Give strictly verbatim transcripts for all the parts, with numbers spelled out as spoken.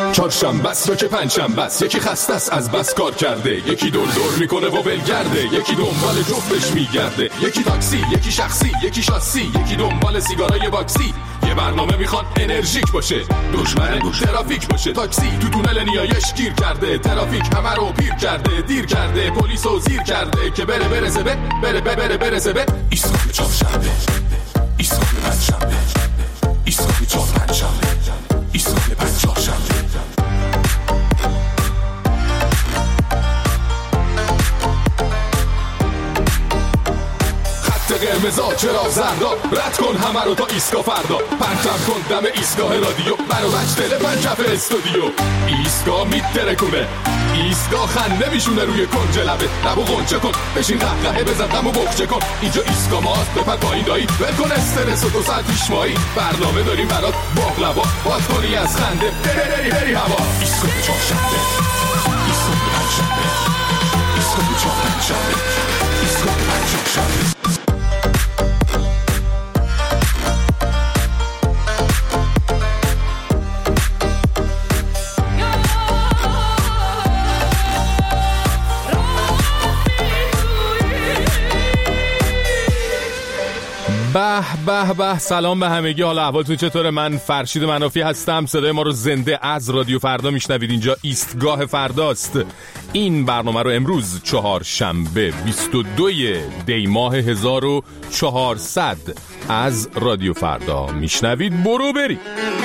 چهارشنبه است یا که پنجشنبه است، یکی خسته است از بس کار کرده، یکی دور دور میکنه و ولگرده، یکی دنبال جفتش میگرده، یکی تاکسی، یکی شخصی، یکی شاسی، یکی دنبال سیگارای باکسی. یه برنامه میخواد انرژیک باشه، دشمن ترافیک باشه. تاکسی تو تونل نیایش گیر کرده، ترافیک همه رو پیر کرده، دیر کرده، پلیسو زیر کرده که بره برسه به بره بره بره برسه به ایستگاه چهارشنبه، ایستگاه پنجشنبه، ایستگاه چهار پنجشنبه، ایستگاه پنجشنبه. قرمزا چرا زردا، رد کن همه رو تا ایستگاه فردا، پرچم کن دم ایستگاه رادیو، برو بچ تلفن کف استودیو. ایستگاه میترکونه، ایستگاه خنده میشونه روی کنج لبه، لبو غنچه کن، بشین قهقهه بزن غمو بخچه کن. اینجا ایستگاه ماست، بپر پایین دایی، ول کن استرس و دو ساعت پیش مایی. برنامه داریم برات باقلوا، باز کنی از خنده بری بری بری هوا. ایستگاه چهارشنبه، ایستگاه پنجشنبه، ایستگاه چهار پنجشنبه، ایستگاه پنجشنبه. به به به، سلام به همگی، حالا احوالتون چطوره؟ من فرشید منافی هستم. صدای ما رو زنده از رادیو فردا میشنوید. اینجا ایستگاه فرداست. این برنامه رو امروز چهارشنبه بیست و دو دی ماه هزار و چهارصد از رادیو فردا میشنوید. برو بری.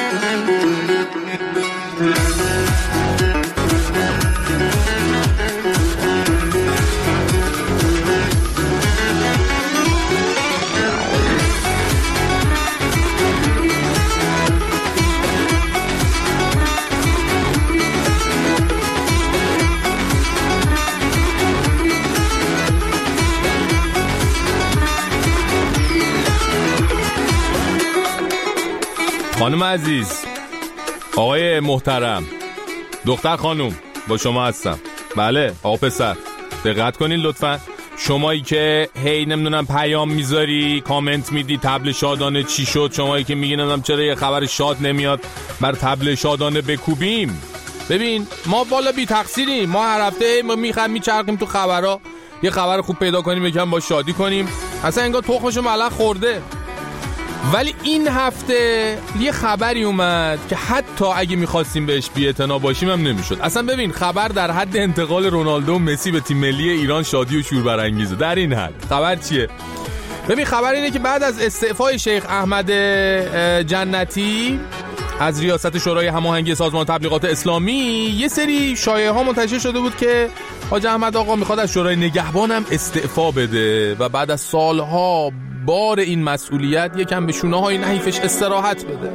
خانم عزیز، آقای محترم، دختر خانم، با شما هستم. بله آقا پسر، دقت کنین لطفا. شمایی که هی نمیدونم پیام میذاری، کامنت میدی تبل شادانه چی شد، شمایی که میگی نمیدونم چرا یه خبر شاد نمیاد بر تبل شادانه بکوبیم. ببین ما والا بی تقصیریم، ما هر هفته ما میخوام میچرخیم تو خبرها، یه خبر خوب پیدا کنیم یکم با شادی کنیم، اصلا انگار تخمشو ملق خورده. ولی این هفته یه خبری اومد که حتی اگه میخواستیم بهش بی‌اعتنا باشیم هم نمیشد. اصلا ببین خبر در حد انتقال رونالدو و مسی به تیم ملی ایران شادی و شور برانگیزه. در این حد خبر چیه؟ ببین خبر اینه که بعد از استعفای شیخ احمد جنتی از ریاست شورای هماهنگی سازمان تبلیغات اسلامی، یه سری شایعه ها منتشر شده بود که حاج احمد آقا میخواد از شورای نگهبان هم استعفا بده و بعد از سالها بار این مسئولیت یکم به شونه های نحیفش استراحت بده.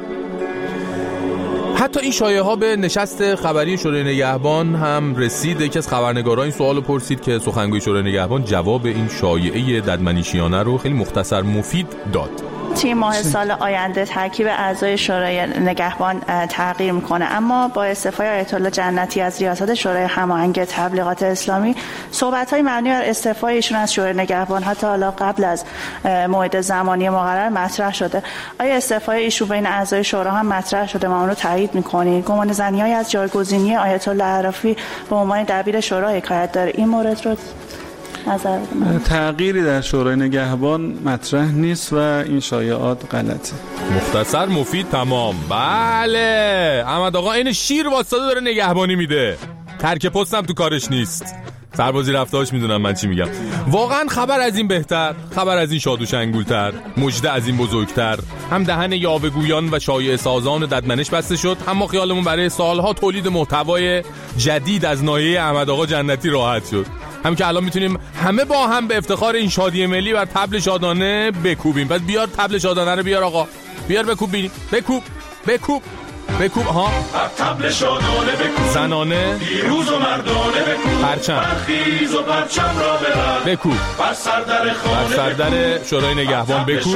حتی این شایعه ها به نشست خبری شورای نگهبان هم رسید. یکی از خبرنگاران این سوالو پرسید که سخنگوی شورای نگهبان جواب این شایعه ددمنشیانه رو خیلی مختصر مفید داد. تیم ماه سال آینده ترکیب اعضای شورای نگهبان تغییر میکنه، اما با استعفای آیت الله جنتی از ریاست شورای هماهنگ تبلیغات اسلامی، صحبت‌های مبنی بر استعفای ایشون از شورای نگهبان حتی حالا قبل از موعد زمانی مقرر مطرح شده. آیا استعفای ایشون بین اعضای شورا هم مطرح شده؟ ما اون رو تایید می‌کنید؟ گمان زنی‌های از جایگزینی آیت الله عرفی به عنوان دبیر شورا حکایت داره. این مورد رو نظر تغییری در شورای نگهبان مطرح نیست و این شایعات غلطه. مختصر مفید تمام. بله احمد آقا این شیر واسطه داره نگهبانی میده، ترک پستم تو کارش نیست. سربازی رفتهاش میدونم من چی میگم. واقعا خبر از این بهتر، خبر از این شاد و شنگولتر، مژده از این بزرگتر. هم دهن یاوه‌گویان و شایعه سازان ددمنش بسته شد، هم خیالمون برای سالها تولید محتوای جدید از ناحیه احمد آقا جنتی راحت شد. هم که الان میتونیم همه با هم به افتخار این شادی ملی بر تبل شادانه بکوبیم. پس بیار تبل شادانه رو بیار آقا، بیار بکوب بینیم. بکوب بکوب بکوب ها بر تبل شادانه بکوب، زنانه پیروز و مردانه بکوب، پرچم برخیز و پرچم را ببر بکوب، بر سردر خانه بر سردر شورای نگهبان بکوب.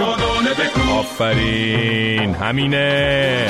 آفرین همینه.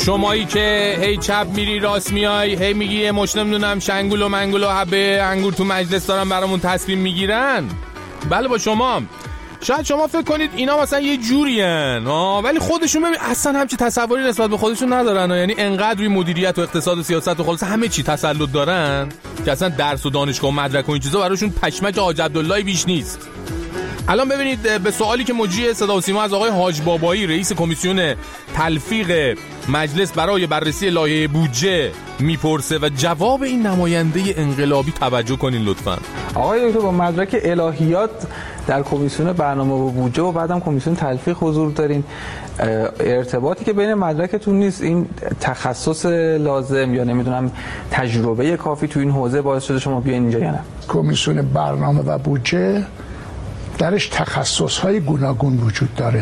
شمایی که هی چپ میری راست میای، هی میگی مش نمیدونم شنگول و منگول و حبه انگور تو مجلس دارن برامون تصمیم میگیرن. بله با شما. شاید شما فکر کنید اینا مثلا یه جورین ها، ولی خودشون ببین اصلا همچی تصوری نسبت به خودشون ندارن. یعنی انقدر روی مدیریت و اقتصاد و سیاست و خلاص همه چی تسلط دارن که اصلا درس و دانشگاه و مدرک و این چیزا براشون پشمک حاج عبدالله بیش نیست. الان ببینید به سوالی که مجری صدا و سیما از آقای حاج بابایی رئیس کمیسیون تلفیق مجلس برای بررسی لایحه بودجه میپرسه و جواب این نماینده انقلابی توجه کنین لطفاً. آقای دکتر با مدرک الهیات در کمیسیون برنامه و بودجه و بعدم کمیسیون تلفیق حضور دارین، ارتباطی که بین مدرکتون نیست این تخصص لازم یا نمیدونم تجربه کافی تو این حوزه باعث شده شما بیاین اینجا یا نه؟ کمیسیون برنامه و بودجه درش تخصص‌های گوناگون وجود داره.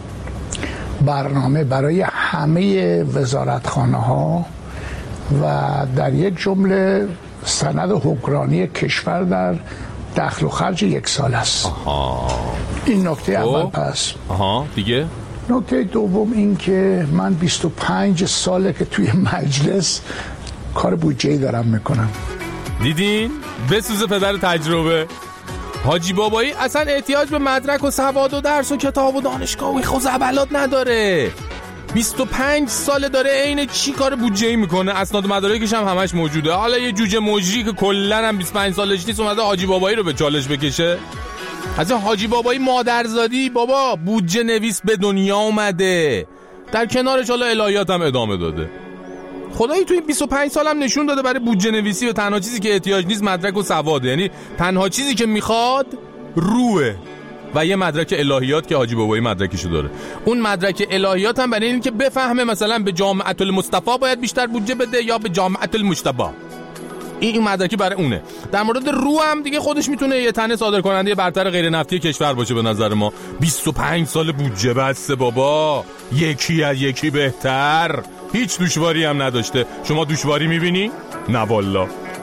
برنامه برای همه وزارتخانه‌ها و در یک جمله سند حکمرانی کشور در دخل و خرج یک سال است. آها. این نکته اول. پس آها دیگه نکته دوم این که من بیست و پنج ساله که توی مجلس کار بودجه‌ای دارم میکنم. دیدین؟ بسوزه پدر تجربه. حاجی بابایی اصلا احتیاج به مدرک و سواد و درس و کتاب و دانشگاه و خوزعبلات نداره. بیست و پنج ساله داره عین چی کار بودجه‌ای میکنه، اسناد و مدارکش هم همش موجوده. حالا یه جوجه مجری که کلا هم بیست و پنج سالش نیست اومده حاجی بابایی رو به چالش بکشه. از حاجی بابایی مادرزادی بابا بودجه نویس به دنیا اومده، در کنارش حالا الهیات هم ادامه داده. خدایی توی بیست و پنج سالم نشون داده برای بودجه نویسی و تنها چیزی که احتیاج نیست مدرک و سواده، یعنی تنها چیزی که میخواد روحه و یه مدرک الهیات که حاجی بابایی مدرکشو داره. اون مدرک الهیات هم برای این که بفهمه مثلا به جامعه المصطفی باید بیشتر بودجه بده یا به جامعه المجتبی. این مدرکی برای اونه. در مورد روح هم دیگه خودش میتونه یه تنه صادر کننده برتر غیر نفتی کشور باشه به نظر ما. بیست و پنج سال بودجه بسته بابا، یکی از یکی بهتر، هیچ دشواری هم نداشته. شما دشواری میبینی؟ نه والله.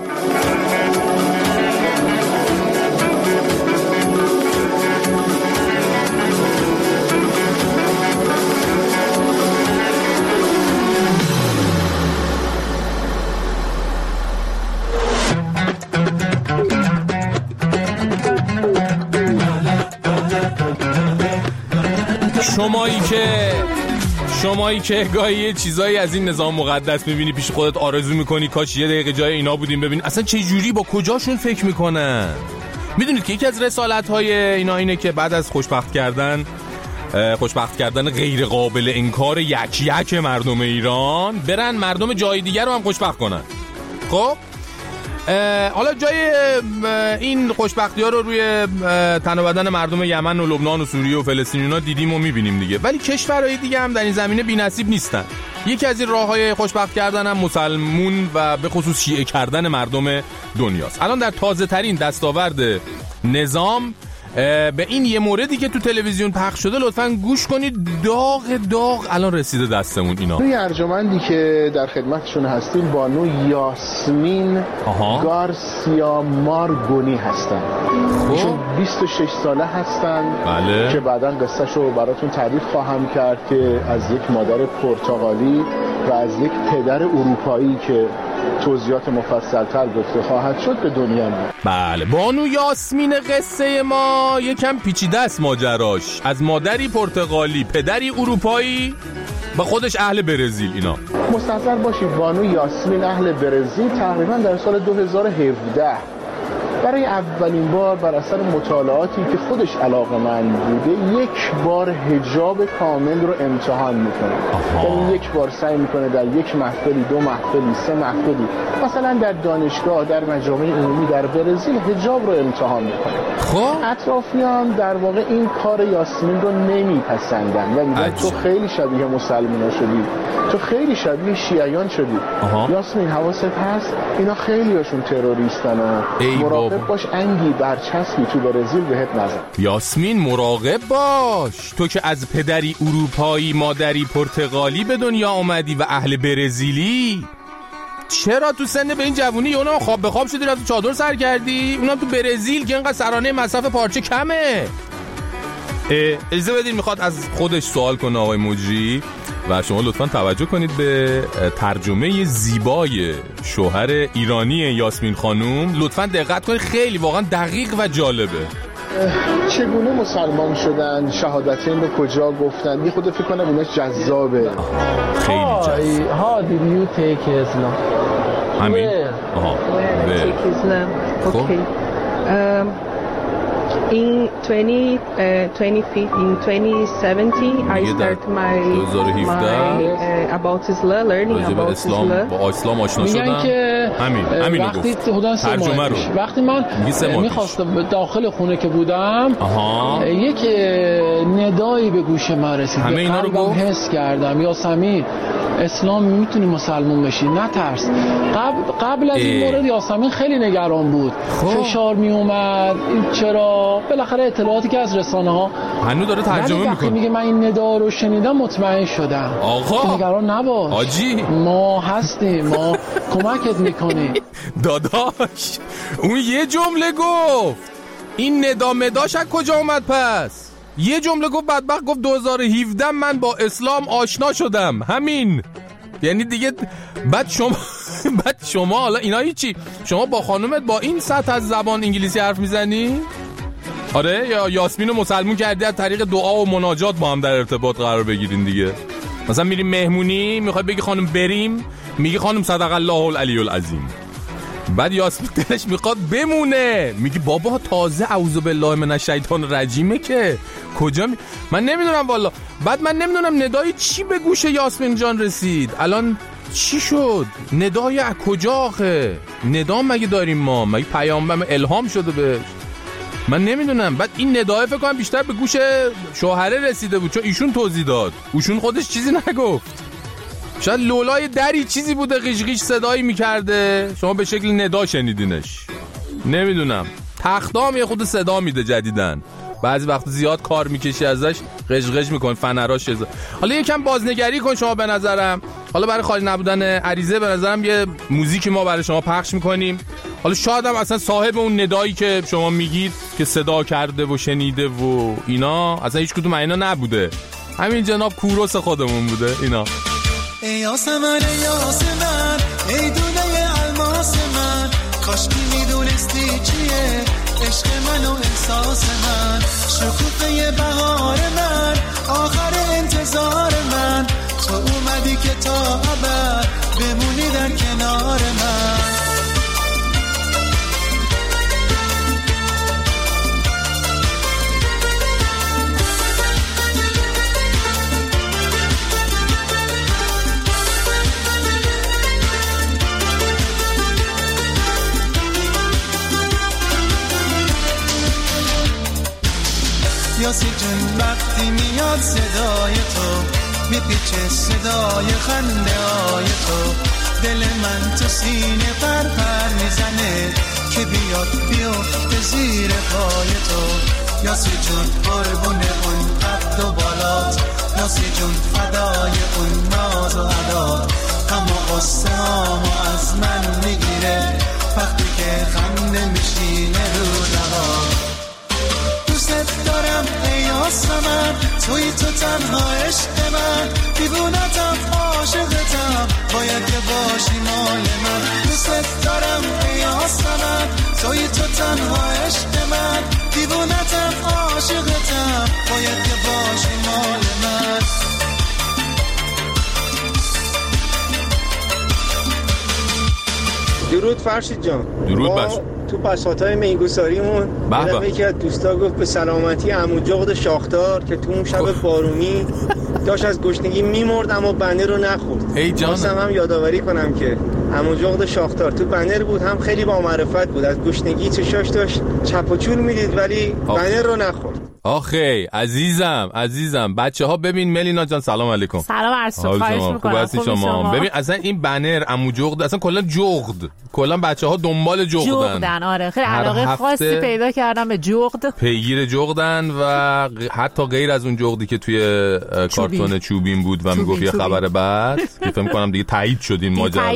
شمایی که شمایی که گاهی یه چیزایی از این نظام مقدس میبینی پیش خودت آرزو میکنی کاش یه دقیقه جای اینا بودیم ببین اصلا چه جوری با کجاشون فکر میکنن. میدونید که یکی از رسالت‌های اینا اینه که بعد از خوشبخت کردن خوشبخت کردن غیر قابل انکار یک یک مردم ایران برن مردم جای دیگر رو هم خوشبخت کنن. خب حالا جای این خوشبختی ها رو روی تن و بدن مردم یمن و لبنان و سوریه و فلسطین اینا دیدیم و میبینیم دیگه، ولی کشورهای دیگه هم در این زمینه بی‌نصیب نیستن. یکی از این راه‌های خوشبخت کردن هم مسلمون و به خصوص شیعه کردن مردم دنیاست. الان در تازه ترین دستاورد نظام به این یه موردی که تو تلویزیون پخش شده لطفاً گوش کنید. داغ داغ الان رسیده دستمون اینا. توی ارجمندی که در خدمتشون هستیم بانو یاسمین آها. گارسیا مارگونی هستن. ایشون بیست و شش ساله هستن. بله. که بعداً قصه‌شو براتون تعریف خواهم کرد که از یک مادر پرتغالی و از یک پدر اروپایی که توضیحات مفصل‌تر گفته خواهد شد به دنیا میاد. بله بانو یاسمین قصه ما یکم پیچیده است ماجراش. از مادری پرتغالی، پدری اروپایی و خودش اهل برزیل. اینا مستحضر باشید بانو یاسمین اهل برزیل تقریبا در سال دو هزار و هفده برای اولین بار بر اثر مطالعاتی که خودش علاقه‌مند بوده یک بار حجاب کامل رو امتحان میکنه. یعنی یک بار سعی میکنه در یک محفلی، دو محفلی، سه محفلی، مثلا در دانشگاه، در مجامع عمومی در برزیل حجاب رو امتحان میکنه. خب اطرافیان در واقع این کار یاسمین رو نمیپسندن و میگن تو خیلی شبیه مسلمونا شدی، تو خیلی شبیه شیعیان شدی. آها. یاسمین حواست هست اینا خیلی هاشون تروریستن و مراقب باش انگی برچسبی تو برزیل بهت نزن. یاسمین مراقب باش، تو که از پدری اروپایی مادری پرتغالی به دنیا آمدی و اهل برزیلی، چرا تو سن به این جوونی اونا خواب به خواب شدی رفت چادر سر کردی؟ اونا تو برزیل که انقدر سرانه مصرف پارچه کمه. اجازه بدین میخواد از خودش سوال کنه آقای مجری. و شما لطفاً توجه کنید به ترجمه زیبای شوهر ایرانی یاسمین خانوم. لطفاً دقت کنید، خیلی واقعا دقیق و جالبه. چگونه مسلمان شدن، شهادتین رو کجا گفتن، یه خود فکر کنم ایناش جذابه. خیلی جذاب. How did you take Islam? همین. آها. Take Islam. Okay. Um, in twenty twenty in twenty seventeen I start my my uh, about Islam learning about Islam. با اسلام آشنا شدم. همین همین وقتی حدود سه ماه پیش وقتی من میخواستم داخل خونه که بودم آها. یک ندایی به گوش من رسید. همه اینا رو گفت حس کردم یاسمین اسلام میتونی مسلمان بشی، نترس. قبل قبل از این مورد یاسمین خیلی نگران بود، فشار می اومد چرا بالاخره اطلاعاتی که از رسانه ها هنوز داره ترجمه میکنه میگه من این ندا رو شنیدم مطمئن شدم. آقا نگران نباش آجی، ما هستیم، ما کمکت میکنیم. داداش اون یه جمله گفت، این ندا مداش از کجا اومد پس؟ یه جمله گفت بدبخت، گفت دو هزار و هفده من با اسلام آشنا شدم. همین یعنی دیگه. بعد شما بعد شما حالا اینا هیچی، شما با خانومت با این سطح از زبان انگلیسی حرف میزنی؟ آره، یا یاسمین رو مسلمون کردی از طریق دعا و مناجات با هم در ارتباط قرار بگیرین دیگه. مثلا میریم مهمونی، میخوای بگی خانم بریم، میگی خانم صدق الله العلی العظیم. بعد یاسمین دلش میخواد بمونه، میگی بابا تازه اعوذ بالله من الشیطان الرجیمه که کجا می... من نمیدونم والا. بعد من نمیدونم ندای چی به گوش یاسمین جان رسید. الان چی شد؟ ندای از کجا آخه؟ ندا مگه داریم ما؟ مگه پیامبر الهام شده بهش؟ من نمیدونم. بعد این ندای فکر کنم بیشتر به گوش شوهره رسیده بود، چون ایشون توضیح داد، ایشون خودش چیزی نگفت. شاید لولای دری چیزی بوده قیش قیش صدایی میکرده، شما به شکل ندا شنیدینش. نمیدونم. تختام یه خود صدا میده جدیدن، بعضی وقت زیاد کار میکشی ازش قش قش میکن فنراش. حالا یکم بازنگری کن شما به نظرم. حالا برای خالی نبودن عریضه به نظرم یه موزیکی ما برای شما پخش میکنیم. حالا شاید هم اصلا صاحب اون ندایی که شما میگید که صدا کرده و شنیده و اینا اصلا هیچ کدوم اینا نبوده، همین جناب کوروس خودمون بوده اینا. ای یاسمن ای یاسمن ای دونه الماس من، کاش کی میدونستی چیه عشق من و احساس من، شکوفه بهار من، آخر انتظار من، تو اومدی که تا ابد بمونی در کنار من. یاسی جون وقتی میاد صدای تو، میپیچه صدای خنده های تو، دل من تو سینه پر پر میزنه که بیاد بیفته زیر پای تو. یاسی جون قربون اون قد و بالات، یاسی جون فدای اون ناز و عدات، اما قصه هامو از من میگیره وقتی که خنده میشینه رو لبات. دوست دارم ای یاسمن، توی تو تنها عشق من، دیوونتم عاشقتم، باید که باشی مال من. دوست دارم ای یاسمن، توی تو تنها عشق من، دیوونتم عاشقتم، باید که باشی مال من. درود فرشید جان. درود باش. تو پساتای میگساریمون یکی از دوستا گفت به سلامتی عمو جغد شاختار که تو اون شب بارونی داشت از گشنگی میمرد اما بنه رو نخورد. ای جان، خواستم هم یادآوری کنم که عمو جغد شاختار تو بنر بود، هم خیلی با معرفت بود، از گشنگی چشاش داشت چپ و چول میدید ولی بنر رو نخورد. آخه عزیزم عزیزم بچه ها ببین، ملینا جان سلام علیکم. سلام عرض خواهش میکنم. خوب شما. شما ببین اصلا این بنر عمو جغد اصلا کلا جغد کلا بچه ها دنبال جغدن جغدن آره خیلی علاقه خاصی پیدا کردم به جغد، پیگیر جغدن و حتی غیر از اون جغدی که توی کارتون چوبین بود و میگفت یه خبر بعد که فکر کنم دیگه تایید شد این ماجرا.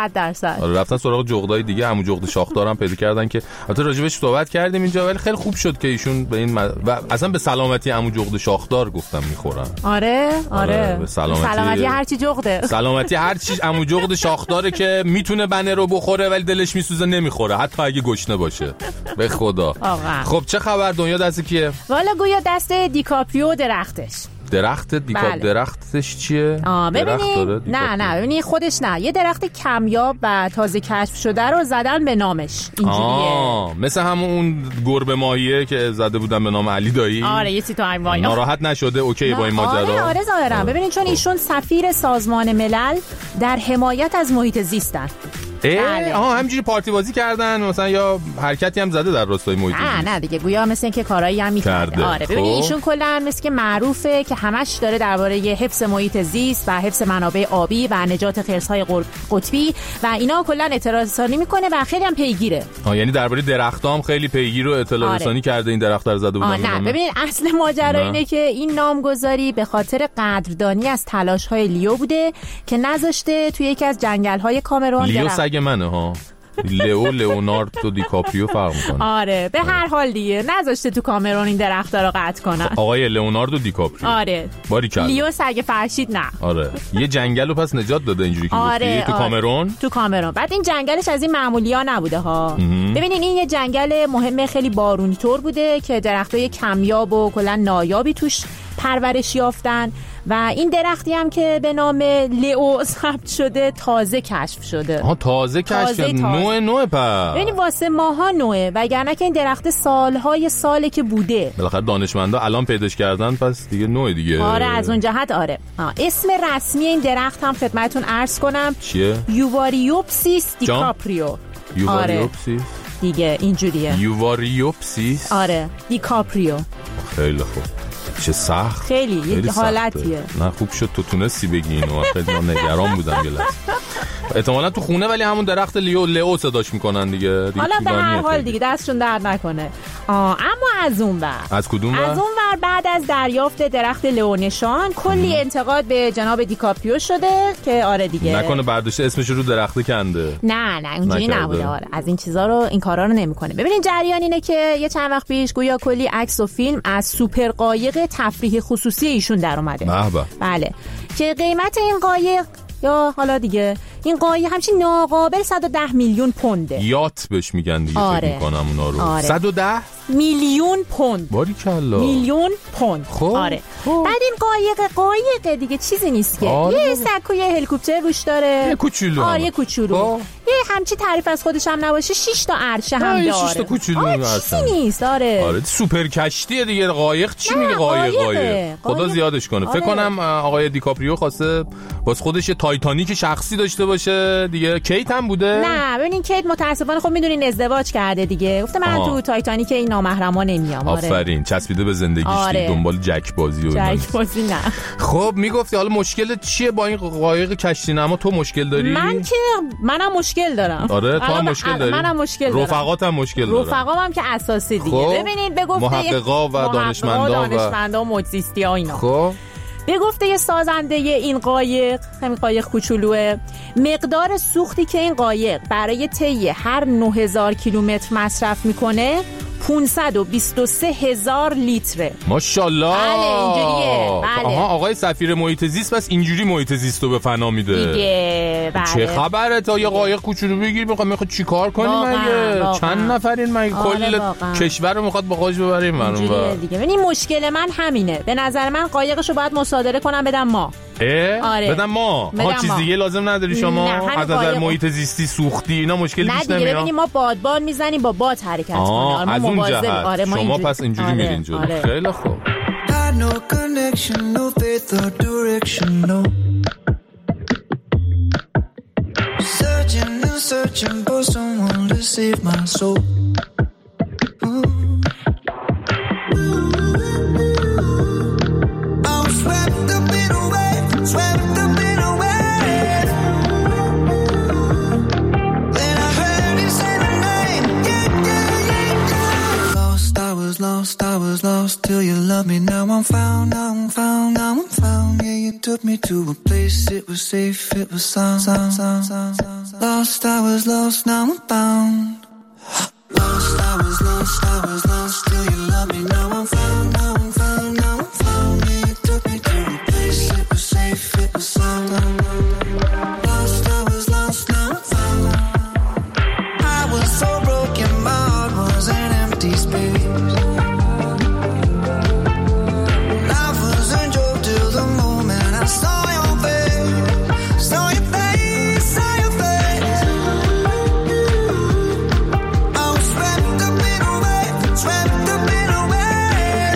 صد درصد. آره رفتن سراغ جغدای دیگه، همون جغد شاخدارم پیدا کردن که البته راجبش صحبت کردیم اینجا، ولی خیلی خوب شد که ایشون به این مد... و اصلا به سلامتی همون جغد شاخدار گفتم میخورن. آره آره, آره. به سلامتی سلامتی هر چی جغده. سلامتی هر چی همون جغد شاخداره که میتونه بنه رو بخوره ولی دلش میسوزه نمیخوره، حتی اگه گشنه باشه. به خدا. آقا. خب چه خبر؟ دنیا دست کیه؟ والا گویا دست دیکاپریو درختش. درخت دیکاپ بله. درختش چیه؟ ببینی نه نه ببینی خودش نه، یه درخت کمیاب و تازه کشف شده رو زدن به نامش اینجوریه. مثل همون اون گربه ماهیه که زده بودن به نام علی دایی. آره یه چیز تو همین واینا. ناراحت نشده اوکی با این ماجرا. آره آره ظاهرا ببینین چون ایشون سفیر سازمان ملل در حمایت از محیط زیستن. بله. آها همینجوری پارتی بازی کردن مثلا یا حرکتی هم زده در راستای محیط زیست؟ نه نه دیگه گویا مثل اینکه کارایی هم می‌کرده. آره ببین ایشون کلا مثل که معروفه که همش داره درباره حفظ محیط زیست و حفظ منابع آبی و نجات خرس‌های قطبی و اینا کلا اطلاع رسانی میکنه و خیلی هم پیگیره. آ یعنی درباره درختام خیلی پیگیر و اطلاع آره. رسانی کرده این درخت رو زده بودن. نه ببین اصل ماجرا اینه که این نامگذاری به خاطر قدردانی از تلاش‌های لیو بوده که نذاشته توی یکی از جنگل‌های کامرون. لیو سگ منه ها. لیو لئوناردو دیکاپریو فرق میکنه. آره به هر حال دیگه نذاشته تو کامرون این درختا رو قطع کنن. آقای لئوناردو دیکاپریو. آره باریکلا. لیو سگ فرشید نه. آره یه جنگل رو پس نجات داده اینجوری که آره گفتی تو آره. کامرون. تو کامرون. بعد این جنگلش از این معمولی‌ها نبوده ها. ببینین این یه جنگل مهم خیلی بارونی طور بوده که درختای کمیاب و کلا نایابی توش پرورش یافتن و این درختی هم که به نام لئو ثبت شده تازه کشف شده. ها تازه کشف شده. نوع نوع پس یعنی واسه ماها نوعه وگرنه که این درخت سالهای ساله که بوده. بالاخره دانشمندا الان پیداش کردن پس دیگه نوع دیگه. آره از اون جهت آره. آه. اسم رسمی این درخت هم خدمتتون عرض کنم چیه؟ یوواریوپسیس دیکاپریو. یوواریوپسیس آره. دیگه اینجوریه. یوواریوپسیس آره دیکاپریو. خیلی خوب. چه سخت خیلی, خیلی یه حالتیه. نه خوب شد تو تونستی بگی اینو، خیلی من نگران بودم یه لحظه. احتمالاً تو خونه ولی همون درخت لیو لئو صداش میکنن دیگه, دیگه حالا به هر حال دیگه دستشون درد نکنه. آه اما از اون ور از کدوم ور؟ از اون ور بعد از دریافت درخت لئو نشان کلی انتقاد به جناب دیکاپریو شده که آره دیگه نکنه برداشته اسمش رو درخت کنده. نه نه اونجوری نبوده. آره از این چیزا رو این کارا رو نمیکنه. ببینین جریان اینه که یه چند وقت پیش گویا کلی عکس و فیلم از سوپر قایق تفریح خصوصی ایشون در اومده. بله که قیمت این قایق یا حالا دیگه این قایق همچین ناقابل صد و ده میلیون پونده. یات بهش میگن دیگه. آره. فکر میکنم اونا رو. آره. صد و ده میلیون پوند. باریکلا. میلیون پوند. خب. آره. خب. بعد این قایق قایق دیگه چیزی نیست که. آره. یه سکو یه هلیکوپتر روش داره. یه کوچولو. آره یه کوچولو. خب. یه همچی تعریف از خودش هم نباشه شش تا عرشه هم داره. شش تا کوچولو چیزی نیست. آره. آره سوپر کشتیه دیگه. قایق چی میگه قایق قایق. خدا زیادش کنه. آره. فکر کنم آقای دیکاپریو خواسته واسه خودش تایتانیک شخصی داشته باشه دیگه. کیت هم بوده؟ نه ببینین کیت متاسفانه خب میدونین ازدواج کرده دیگه. گفته من آه. تو تایتانیک این نامحرما نمیام. آفرین چسبیده به زندگیش. آره. دنبال جک بازی و جک بازی نه. خب میگفتی حالا مشکل چیه با این قایق کشتی نما؟ تو مشکل داری؟ من که منم مشکل دارم. آره تو هم مشکل داری؟ منم مشکل دارم. رفقاتم مشکل دارن. رفقام هم که اساسی دیگه. خب. ببینید به گفته محققا و دانشمندا و دانشمندا و موجزیستی‌ها اینا. خب به گفته یه سازنده این قایق، همین قایق کوچولوه، مقدار سوختی که این قایق برای طی هر نه هزار کیلومتر مصرف میکنه پانصد و بیست و سه هزار لیتره. ماشاءالله. بله اینجوریه. بله. آها آقای سفیر محیط زیست پس اینجوری محیط زیست رو به فنا میده دیگه. بله. چه خبره تا یه قایق کوچولو بگیر میخواد میخواد چیکار کنی مگه؟ چند نفرین مگه؟ آره کل واقعا. کشور رو میخواد با قاج ببریم منو دیگه. ببین مشکل من همینه. به نظر من قایقشو باید مصادره کنم بدم ما. آره. بدم ما. ها چیز دیگه لازم نداری شما؟ از نظر محیط زیستی سوختی اینا مشکلی پیش نمیاد. نه دیگه ببینیم ما بادبان میزنیم با باد حرکت کنیم. آره شما اینجوری. پس اینجوری آره. میرین جلو. آره. خیلی خوب. No connection, no faith or direction, no. Searching and searching for someone to save my soul. I'm swept up in a wave, swept up in a wave. Then I heard you say my name, yeah, yeah, yeah, yeah. Lost, I was lost. lost, I was lost till you loved me. Now I'm found, now I'm found, now I'm found. Yeah, you took me to a place, it was safe, it was sound, sound, sound, sound, sound. Lost, I was lost, now I'm found. Lost, I was lost, I was lost till you loved me. Now I'm found, now I'm found, now I'm found. Yeah, you took me to a place, it was safe, it was sound. Lost, I was lost, now I'm found. I was so broken, my heart was an empty space. Life was a joke till the moment I saw your face, saw your face, saw your face. I was swept up in a wave, swept up in a wave.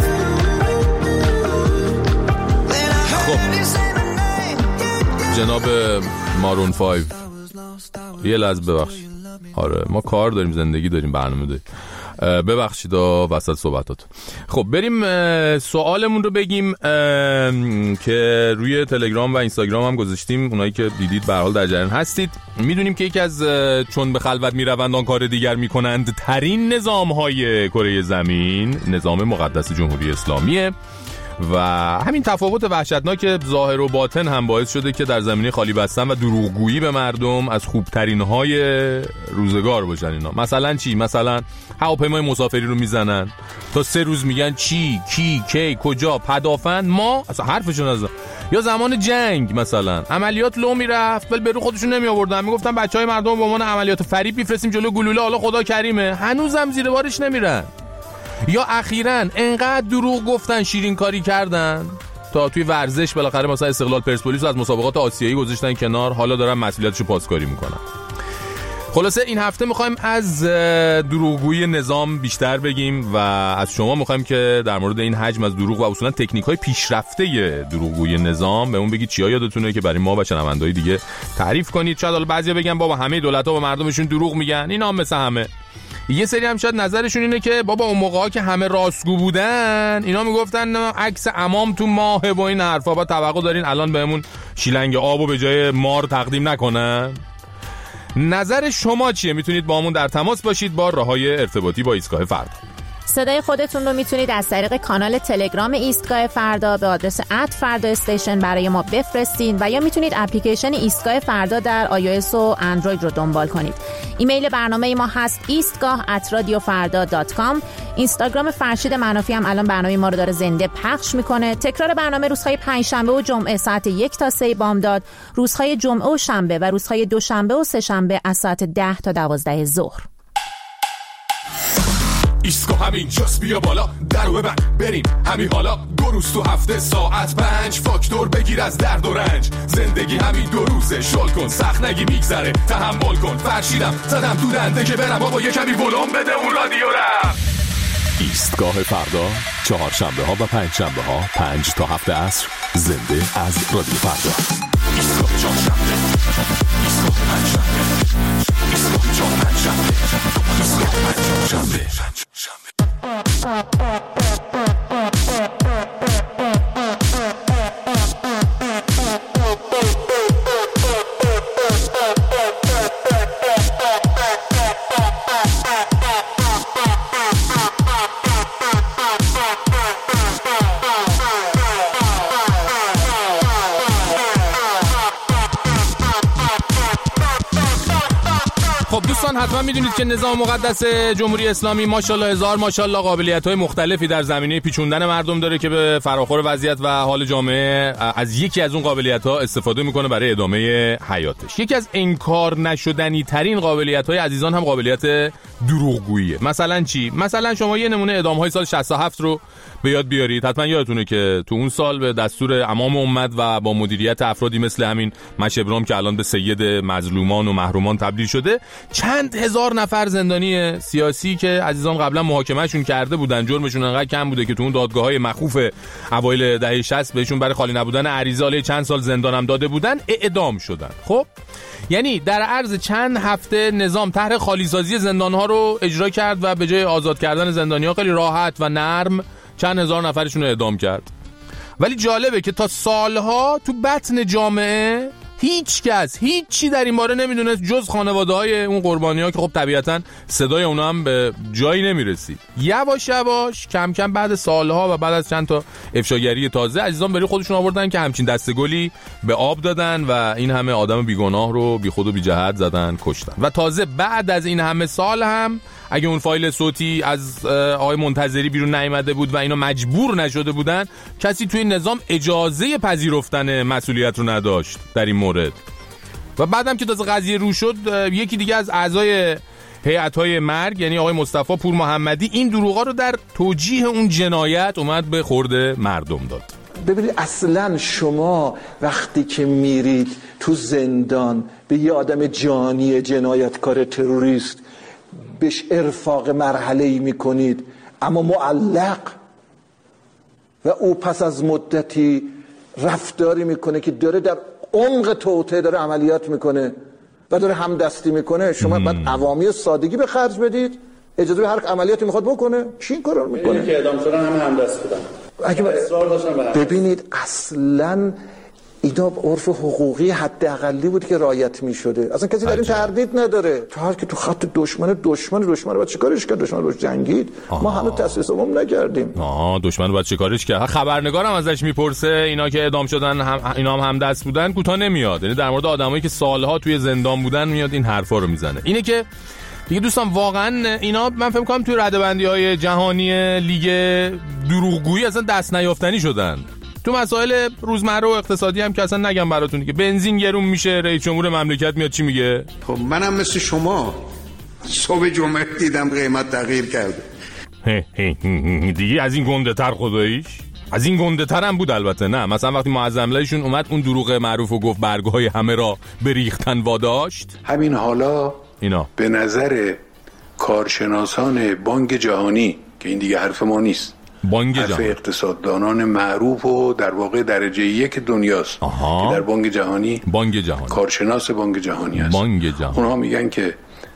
Then I heard you say my name. جناب مارون فایو یه لحظه ببخشید. آره ما کار داریم، زندگی داریم، برنامه داریم. ببخشید وسط صحبتات. خب بریم سوالمون رو بگیم که روی تلگرام و اینستاگرام هم گذاشتیم. اونایی که دیدید به هر حال در جریان هستید. میدونیم که یکی از چون به خلوت میروند آن کار دیگر میکنند ترین نظام‌های کره زمین نظام مقدس جمهوری اسلامیه و همین تفاوت وحشتناک ظاهر و باطن هم باعث شده که در زمینه خالی بستن و دروغگویی به مردم از خوبترین های روزگار باشن اینا. مثلا چی؟ مثلا هواپیمای مسافری رو میزنن تا سه روز میگن چی، کی، کی، کجا، پدافند ما اصلا حرفشون نزن. یا زمان جنگ مثلا عملیات لو میرفت ولی به رو خودشون نمی آوردن، میگفتن بچهای مردم به عنوان عملیات فریب میفرستیم جلو گلوله، حالا خدا کریمه، هنوزم زیر بارش نمیرن. یا اخیراً انقدر دروغ گفتن، شیرین کاری کردن تا توی ورزش بالاخره مثلا استقلال پرسپولیس رو از مسابقات آسیایی گذاشتن کنار، حالا دارن مسئولیتشو پاسکاری میکنن. خلاصه این هفته میخوایم از دروغگویی نظام بیشتر بگیم و از شما میخوایم که در مورد این حجم از دروغ و اصولا تکنیک‌های پیشرفته دروغگویی نظام بهمون بگید چیا یادتونه که برای ما و شنونده‌های دیگه تعریف کنید. شاید حالا بعضیا بگن بابا همه دولت‌ها با مردمشون دروغ میگن، اینا هم مثل همه. یه سری هم شاید نظرشون اینه که بابا اون موقعا که همه راستگو بودن اینا میگفتن عکس عمام تو ماه و این حرفا، با توقع دارین الان بهمون شیلنگ آبو به جای مار تقدیم نکنن. نظر شما چیه؟ میتونید با همون در تماس باشید با راههای ارتباطی با ایستگاه فردا. صدای خودتون رو میتونید از طریق کانال تلگرام ایستگاه فردا به آدرس ات فردا استیشن برای ما بفرستین و یا میتونید اپلیکیشن ایستگاه فردا در آی او اس و اندروید رو دنبال کنید. ایمیل برنامه ما هست ایستگاه ات رادیو فردا دات کام. اینستاگرام فرشید منافی هم الان برنامه ما رو داره زنده پخش میکنه. تکرار برنامه روزهای پنجشنبه و جمعه ساعت یک تا سه بامداد، روزهای جمعه و شنبه و روزهای دوشنبه و سه شنبه از ساعت ده تا دوازده ظهر. ایستگاه همین جاست، بیا بالا درو ببند بریم همین حالا. دو روز تو هفته ساعت پنج، فاکتور بگیر از درد و رنج. زندگی همین دو روزه، شل کن سخت نگی میگذره، تحمل کن. فرشیدم زدم تو دنده که برم بابا یه کمی ولوم بده اون رادیو را. ایستگاه فردا چهارشنبه ها و پنج شنبه ها پنج تا هفت عصر زنده از رادیو فردا. ایستگاه چهارشنبه، ایستگاه پنجشنبه، ایستگاه چهارشنبه، ایستگاه پنجشنبه. خب دوستان حتما میدونید که نظام مقدس جمهوری اسلامی ماشاءالله هزار ماشاءالله قابلیت‌های مختلفی در زمینه پیچوندن مردم داره که به فراخور وضعیت و حال جامعه از یکی از اون قابلیت‌ها استفاده میکنه برای ادامه حیاتش. یکی از انکار نشدنی ترین قابلیت‌های عزیزان هم قابلیت دروغگوییه. مثلا چی؟ مثلا شما یه نمونه اعدام‌های سال شصت و هفت رو به یاد بیارید. حتما یادتونه که تو اون سال به دستور امام امت و با مدیریت افرادی مثل همین مشبرام که الان به سید مظلومان و محرومان تبدیل شده، چند هزار نفر زندانی سیاسی که عزیزان قبلا محاکمهشون کرده بودن، جرمشون انقدر کم بوده که تو اون دادگاه‌های مخوف اوایل دهه شصت بهشون برای خالی نبودن عریضه چند سال زندان هم داده بودن، اعدام شدن. خب یعنی در عرض چند هفته نظام طرح خالیسازی زندان‌ها رو اجرا کرد و به جای آزاد کردن زندانی‌ها خیلی راحت و نرم چند هزار نفرشون رو اعدام کرد. ولی جالبه که تا سالها تو بطن جامعه هیچ کس هیچی در این باره نمیدونست جز خانواده‌های اون قربانی‌ها که خب طبیعتاً صدای اونا هم به جایی نمیرسید. یواش یواش کم کم بعد سالها و بعد از چند تا افشاگری تازه عزیزان بری خودشون آوردن که همچین دستگلی به آب دادن و این همه آدم بیگناه رو بی خود و بی جهت زدن کشتن. و تازه بعد از این همه سال هم اگه اون فایل صوتی از آقای منتظری بیرون نیامده بود و اینا مجبور نشده بودن، کسی توی نظام اجازه پذیرفتن مسئولیت رو نداشت در این مورد. و بعدم که تازه قضیه رو شد، یکی دیگه از اعضای هیئت‌های مرگ یعنی آقای مصطفی پور محمدی این دروغا رو در توجیه اون جنایت اومد به خورده مردم داد. ببینید اصلا شما وقتی که میرید تو زندان به یه آدم جانی جنایتکار تروریست بهش ارفاق مرحله‌ای میکنید اما معلق و او پس از مدتی رفتاری میکنه که داره در عمق توطئه داره عملیات میکنه و داره همدستی میکنه، شما بعد عوامی سادگی به خرج بدید اجازه به هر عملیاتی میخواد بکنه؟ کی این کارو میکنه؟ اینی که اعدام شدن همه همدست بودن. اگه اصرار داشتن به همدست. ببینید اصلا اینا عرف حقوقی حداقلی بود که رعایت میشده. اصلا کسی در این تردید نداره. تو هر که تو خط دشمن دشمن دشمن رو بعد چیکارش کرد؟ دشمن رو جنگید. آه. ما هنوز تأسیس عموم نکردیم. آها دشمن رو بعد چیکارش کرد؟ خبرنگارم ازش میپرسه اینا که اعدام شدن هم اینا هم همدست بودن کوتاه نمیاد. یعنی در مورد آدمایی که سالها توی زندان بودن میاد این حرفا رو میزنه. اینه که دیگه دوستان واقعا اینا من فکر می‌کنم توی رده‌بندی‌های جهانی لیگ دروغگویی اصلا دست نیافتنی شدن. تو مسائل روزمره و اقتصادی هم که اصلا نگم براتون که بنزین گرون میشه، رئیس جمهور مملکت میاد چی میگه؟ خب منم مثل شما صبح جمعه دیدم قیمت تغییر کرده. دیگه از این گنده تر خداییش از این گنده تر هم بود البته. نه مثلا وقتی معظم‌الهشون اومد اون دروغ معروف و گفت برگهای همه را بریختن واداشت. همین حالا اینا به نظر کارشناسان بانک جهانی که این دیگه حرف ما نیست، بانک حرف جهانی اقتصاددانان معروف و در واقع درجه یک دنیاست آها. که در بانک جهانی بانک جهانی کارشناس بانک جهانی هست. بانک جهانی اونها میگن که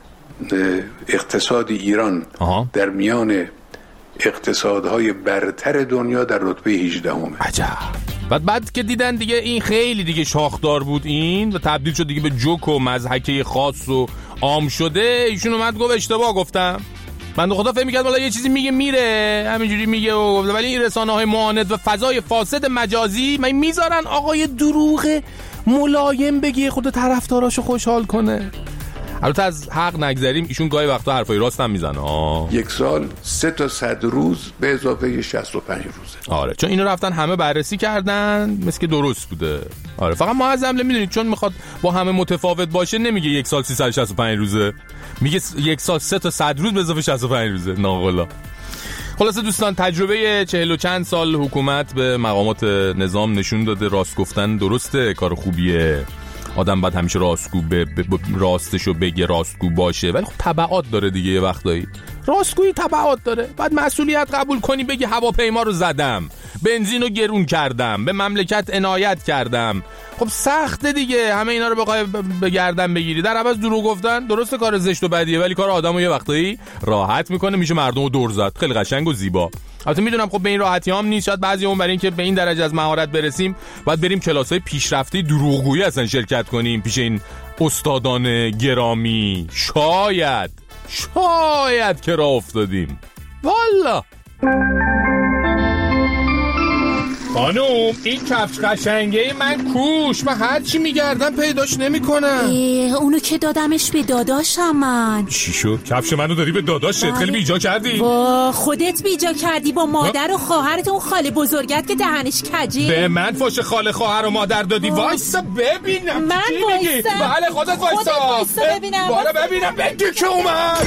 اقتصاد ایران آها. در میان اقتصادهای برتر دنیا در رتبه هجده همه. عجب. بعد بعد که دیدن دیگه این خیلی دیگه شاخدار بود این و تبدیل شد دیگه به جوک و مضحکه خاص و عام شده، ایشون اومد گفت اشتباه گفتم. بنده خدا فکر می‌کرد والا یه چیزی میگه میره همینجوری میگه و گفت، ولی این رسانه‌های معاند و فضای فاسد مجازی من میذارن آقای دروغ ملایم بگه خود طرفداراشو خوشحال کنه. البته از حق نگذریم ایشون گاهی وقتا حرفای راست هم میزنه. آه. یک سال سه تا صد روز به اضافه شصت و پنج روزه. آره چون اینو رفتن همه بررسی کردن مثل که درست بوده. آره فقط معظم میدونید چون میخواد با همه متفاوت باشه نمیگه یک سال سیصد و شصت و پنج روزه، میگه یک سال سه تا صد روز به اضافه شصت و پنج روزه. ناقلا. خلاصه دوستان تجربه چهل و چند سال حکومت به مقامات نظام نشون داده راست گفتن درسته، کار خوبیه. آدم باید همیشه راستگو ب... ب... راستشو بگه، راستگو باشه، ولی خب تبعات داره دیگه. یه وقتایی راستگویی تبعات داره. بعد مسئولیت قبول کنی بگی هواپیما رو زدم، بنزین رو گرون کردم، به مملکت عنایت کردم. خب سخته دیگه همه اینا رو بخوای به گردن بگیری. در عوض دروغ گفتن درسته کار زشت و بدیه، ولی کار آدمو یه وقتایی راحت میکنه، میشه مردمو دور زد. خیلی قشنگ و زیبا. البته میدونم خب به این راحتی هم نیست، شاید بعضیمون برای اینکه به این درجه از مهارت برسیم باید بریم کلاس‌های پیشرفته دروغگویی اصلا شرکت کنیم پیش این استادان گرامی. شاید شاید که راه افتادیم. والا خانوم این کفش قشنگه من کوش، من هر چی میگردم پیداش نمیکنم. اونو که دادمش به داداشم من. چی شد؟ کفش منو داری به داداشت؟ خیلی بیجا کردی. وا خودت بیجا کردی با مادر و خواهرت اون خاله بزرگت که دهنش کجی. به من فاش خاله خواهر و مادر دادی. وایسا ببینم. من وایسا. بله خودت وایسا. خودت وایسا ببینم. بالا ببینم بگی که اومد.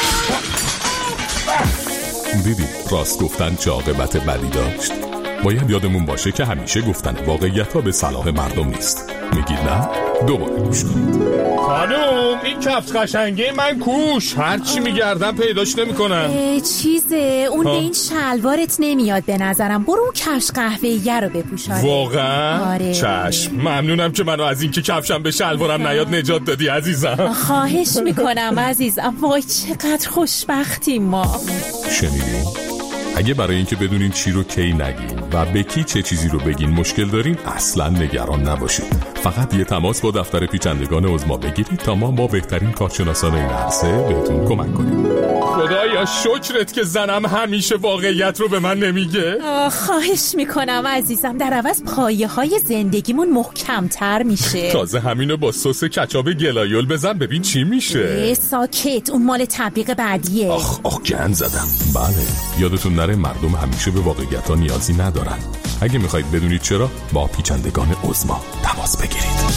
دیدی راست گفتن چه عاقبت بدی داشت. باید یادمون باشه که همیشه گفتن واقعیت ها به صلاح مردم نیست. میگید نه؟ دوباره گوش کنید. خانوم این کفش قشنگه من کوش، هر چی میگردم پیداش نمیکنم. چیزه اون به این شلوارت نمیاد به نظرم. برو اون کفش قهوه‌ایه رو بپوش. واقعا؟ آره. چشم ممنونم که منو از این که کفشم به شلوارم نیاد نجات دادی عزیزم. خواهش میکنم عزیزم. وای چقدر خوشبختیم ما. شنیدی؟ اگه برای اینکه بدونین چی رو کی نگین و به کی چه چیزی رو بگین مشکل دارین، اصلا نگران نباشید. فقط یه تماس با دفتر پیچندگان عظما بگیرید تا ما با بهترین کارشناسان این عرصه بهتون کمک کنیم. خدایا شکرت که زنم همیشه واقعیت رو به من نمیگه. خواهش میکنم عزیزم، در عوض پایه های زندگیمون محکمتر میشه. تازه همینو با سس کچاپ گلایول بزن ببین چی میشه. ساکت، اون مال تبلیغ بعدیه. آخ آخ گند زدم. بله یادتون نره مردم همیشه به واقعیت ها نیازی ندارن. اگه میخواید بدونید چرا، با پیچندگان عظما تماس بگیرید.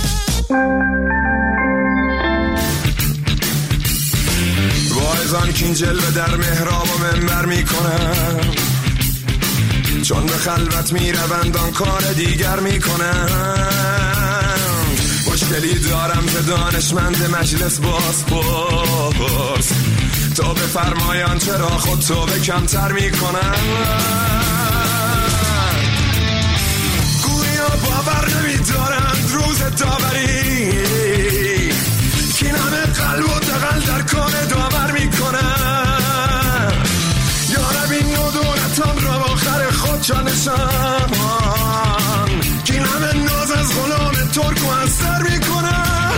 واعظان کین جلوه در محراب و منبر میکنن، چون به خلوت میروند آن کار دیگر میکنن. مشکلی دارم که دانشمند مجلس باز پرس، تو به فرمایان چرا خود تو به کمتر میکنن. گویا باور نمیدارند روز داوری، کین همه قلب و دقل در کار داور میکنن. یارب این نو دولتان را با خر خود جانشان، کین همه ناز از غلام ترک و از سر میکنن.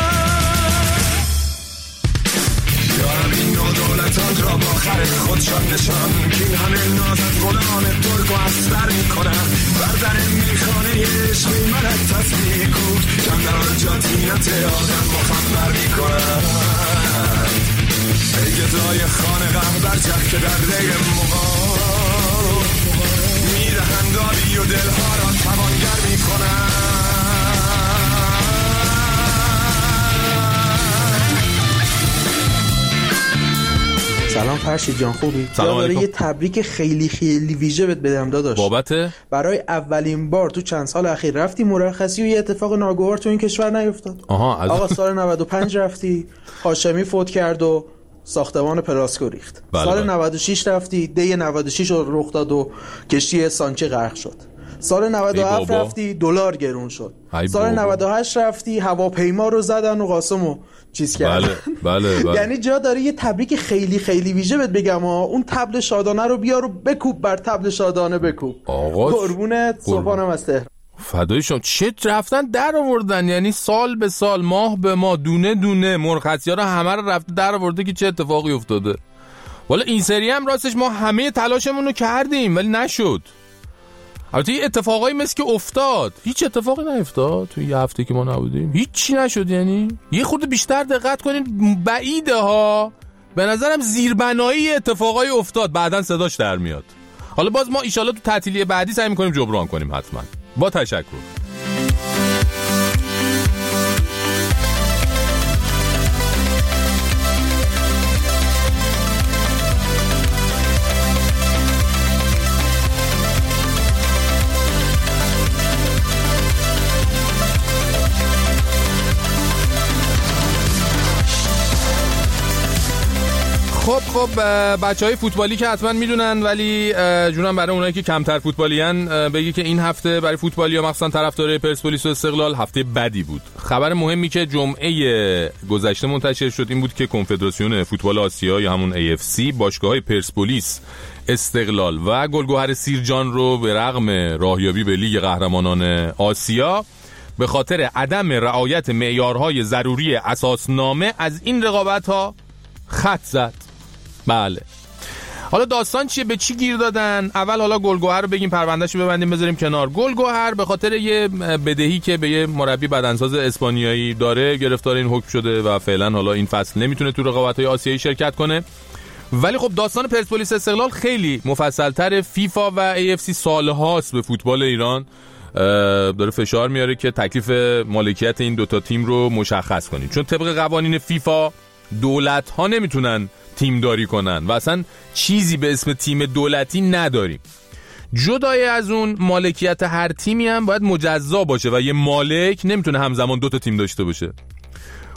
یارب این نو دولتان را با خر خود جانشان، کین همه ناز از غلام ترک و از سر میکنن. بردر میخانه عشق میمرد تصمیه کود، کم در آنجا تینت آدم مخمر میکنن. ای گدای خانه غم بر جه که در ری مغال، میدهند آبی و دلها را توانگر میکنن. سلام فرشید جان، خوبی؟ سلام علیکم. یه تبریک خیلی خیلی ویژه بهت بدم داداش. بابت برای اولین بار تو چند سال اخیر رفتی مرخصی و یه اتفاق ناگوار تو این کشور نیفتاد. آها از... آقا سال نود و پنج رفتی، هاشمی فوت کرد و ساختمان پلاسکو ریخت. بله سال بله. نود و شش رفتی، دی نود و شش رو رخ داد و کشتی سانچه غرق شد. سال نود و هفت رفتی، دلار گرون شد. سال نود و هشت رفتی، هواپیما رو زدن و قاسمو چیز کردن. بله بله بله. یعنی جا داره یه تبریک خیلی خیلی ویژه بهت بگم ها. اون تبل شادانه رو بیار و بکوب بر تبل شادانه بکوب. آقا قربونت، صبحانم از تهران. فدای شما. چه رفتن در آوردن، یعنی سال به سال ماه به ماه دونه دونه مرخصی‌ها رو همه رو رفته در آورده که چه اتفاقی افتاده. والا این سری هم راستش ما همه تلاشمون رو کردیم ولی نشد. البته یه اتفاقایی مثل که افتاد، هیچ اتفاقی نیفتاد توی یه هفته که ما نبودیم، هیچ چی نشد. یعنی یه خورده بیشتر دقت کنین، بعیده ها. به نظرم زیربنایی اتفاقایی افتاد، بعدن صداش در میاد. حالا باز ما ایشالا تو تعطیلی بعدی سعی می‌کنیم جبران کنیم حتما. با تشکر. خب خب بچهای فوتبالی که حتما میدونن، ولی جونم برای اونایی که کمتر فوتبالیان بگی که این هفته برای فوتبالیا مخصوصا طرفدارای پرسپولیس و استقلال هفته بدی بود. خبر مهمی که جمعه گذشته منتشر شد این بود که کنفدراسیون فوتبال آسیا یا همون ای اف سی باشگاه‌های پرسپولیس، استقلال و گلگهر سیرجان رو به رغم راهیابی به لیگ قهرمانان آسیا به خاطر عدم رعایت معیارهای ضروری اساسنامه از این رقابت‌ها خط زد. بله. حالا داستان چیه، به چی گیر دادن؟ اول حالا گلگهر رو بگیم، پروندهشو ببندیم بذاریم کنار. گلگهر به خاطر یه بدهی که به یه مربی بدنساز اسپانیایی داره گرفتار این حکم شده و فعلا حالا این فصل نمیتونه تو رقابت‌های آسیایی شرکت کنه. ولی خب داستان پرسپولیس استقلال خیلی مفصل‌تر. فیفا و ای اف سی سالهاست به فوتبال ایران داره فشار میاره که تکلیف مالکیت این دوتا تیم رو مشخص کنید، چون طبق قوانین فیفا دولت ها نمیتونن تیم داری کنن و اصلا چیزی به اسم تیم دولتی نداریم. جدای از اون مالکیت هر تیمی هم باید مجزا باشه و یه مالک نمیتونه همزمان دو تا تیم داشته باشه.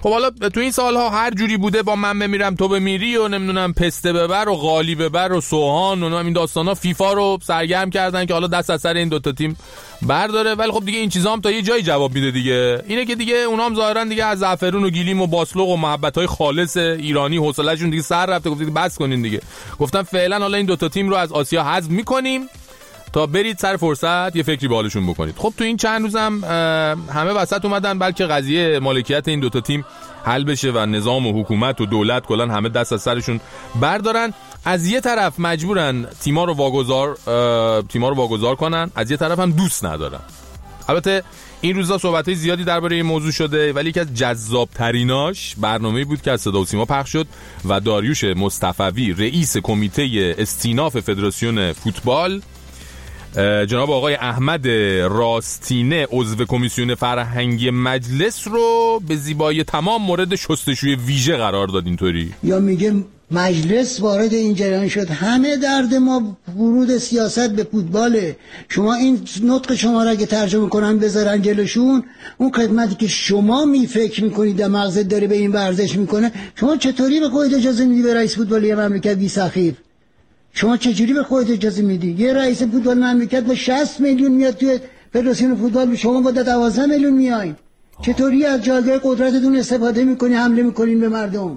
خب حالا تو این سالها هر جوری بوده با من بمیرم تو بمیری و نمیدونم پسته ببر و قالی ببر و سوهان و این داستانا فیفا رو سرگرم کردن که حالا دست از سر این دوتا تیم برداره. ولی خب دیگه این چیزا هم تا یه جایی جواب میده دیگه. اینه که دیگه اونها هم ظاهرا دیگه از زعفرون و گیلیم و باسلوق و محبت‌های خالص ایرانی حوصله‌شون دیگه سر رفته. گفتید بس کنین دیگه. گفتن فعلا حالا این دوتا تیم رو از آسیا حذف می‌کنیم تا برید سر فرصت یه فکری به حالشون بکنید. خب تو این چند روزم همه وسط اومدن بلکه قضیه مالکیت این دوتا تیم حل بشه و نظام و حکومت و دولت کلا همه دست از سرشون بردارن. از یه طرف مجبورن تیما رو واگذار تیما رو واگذار کنن، از یه طرف هم دوست ندارن. البته این روزا صحبت‌های زیادی درباره این موضوع شده، ولی که از جذاب‌تریناش برنامه‌ای بود که از صدا و سیما پخش شد و داریوش مصطفوی رئیس کمیته استیناف فدراسیون فوتبال، جناب آقای احمد راستینه عضو کمیسیون فرهنگی مجلس رو به زیبایی تمام مورد شستشوی ویژه قرار داد. اینطوری یا میگه مجلس وارد این جریان شد، همه درد ما ورود سیاست به فوتباله. شما این نطق شما را اگه ترجمه کنن بذارن جلوشون، اون خدمتی که شما می فکر میکنید در مغزت داره به این ورزش میکنه، شما چطوری به خودت اجازه میدی به رئیس فوتبال یه مملکت بی سخیف؟ شما چجوری به خودت اجازه میدی؟ یه رئیس فوتبال مملکت با شصت میلیون میاد توی فدراسیون فوتبال، شما با دوازده میلیون میایین. چطوری از جایگاه قدرتتون استفاده میکنی حمله میکنین به مردم؟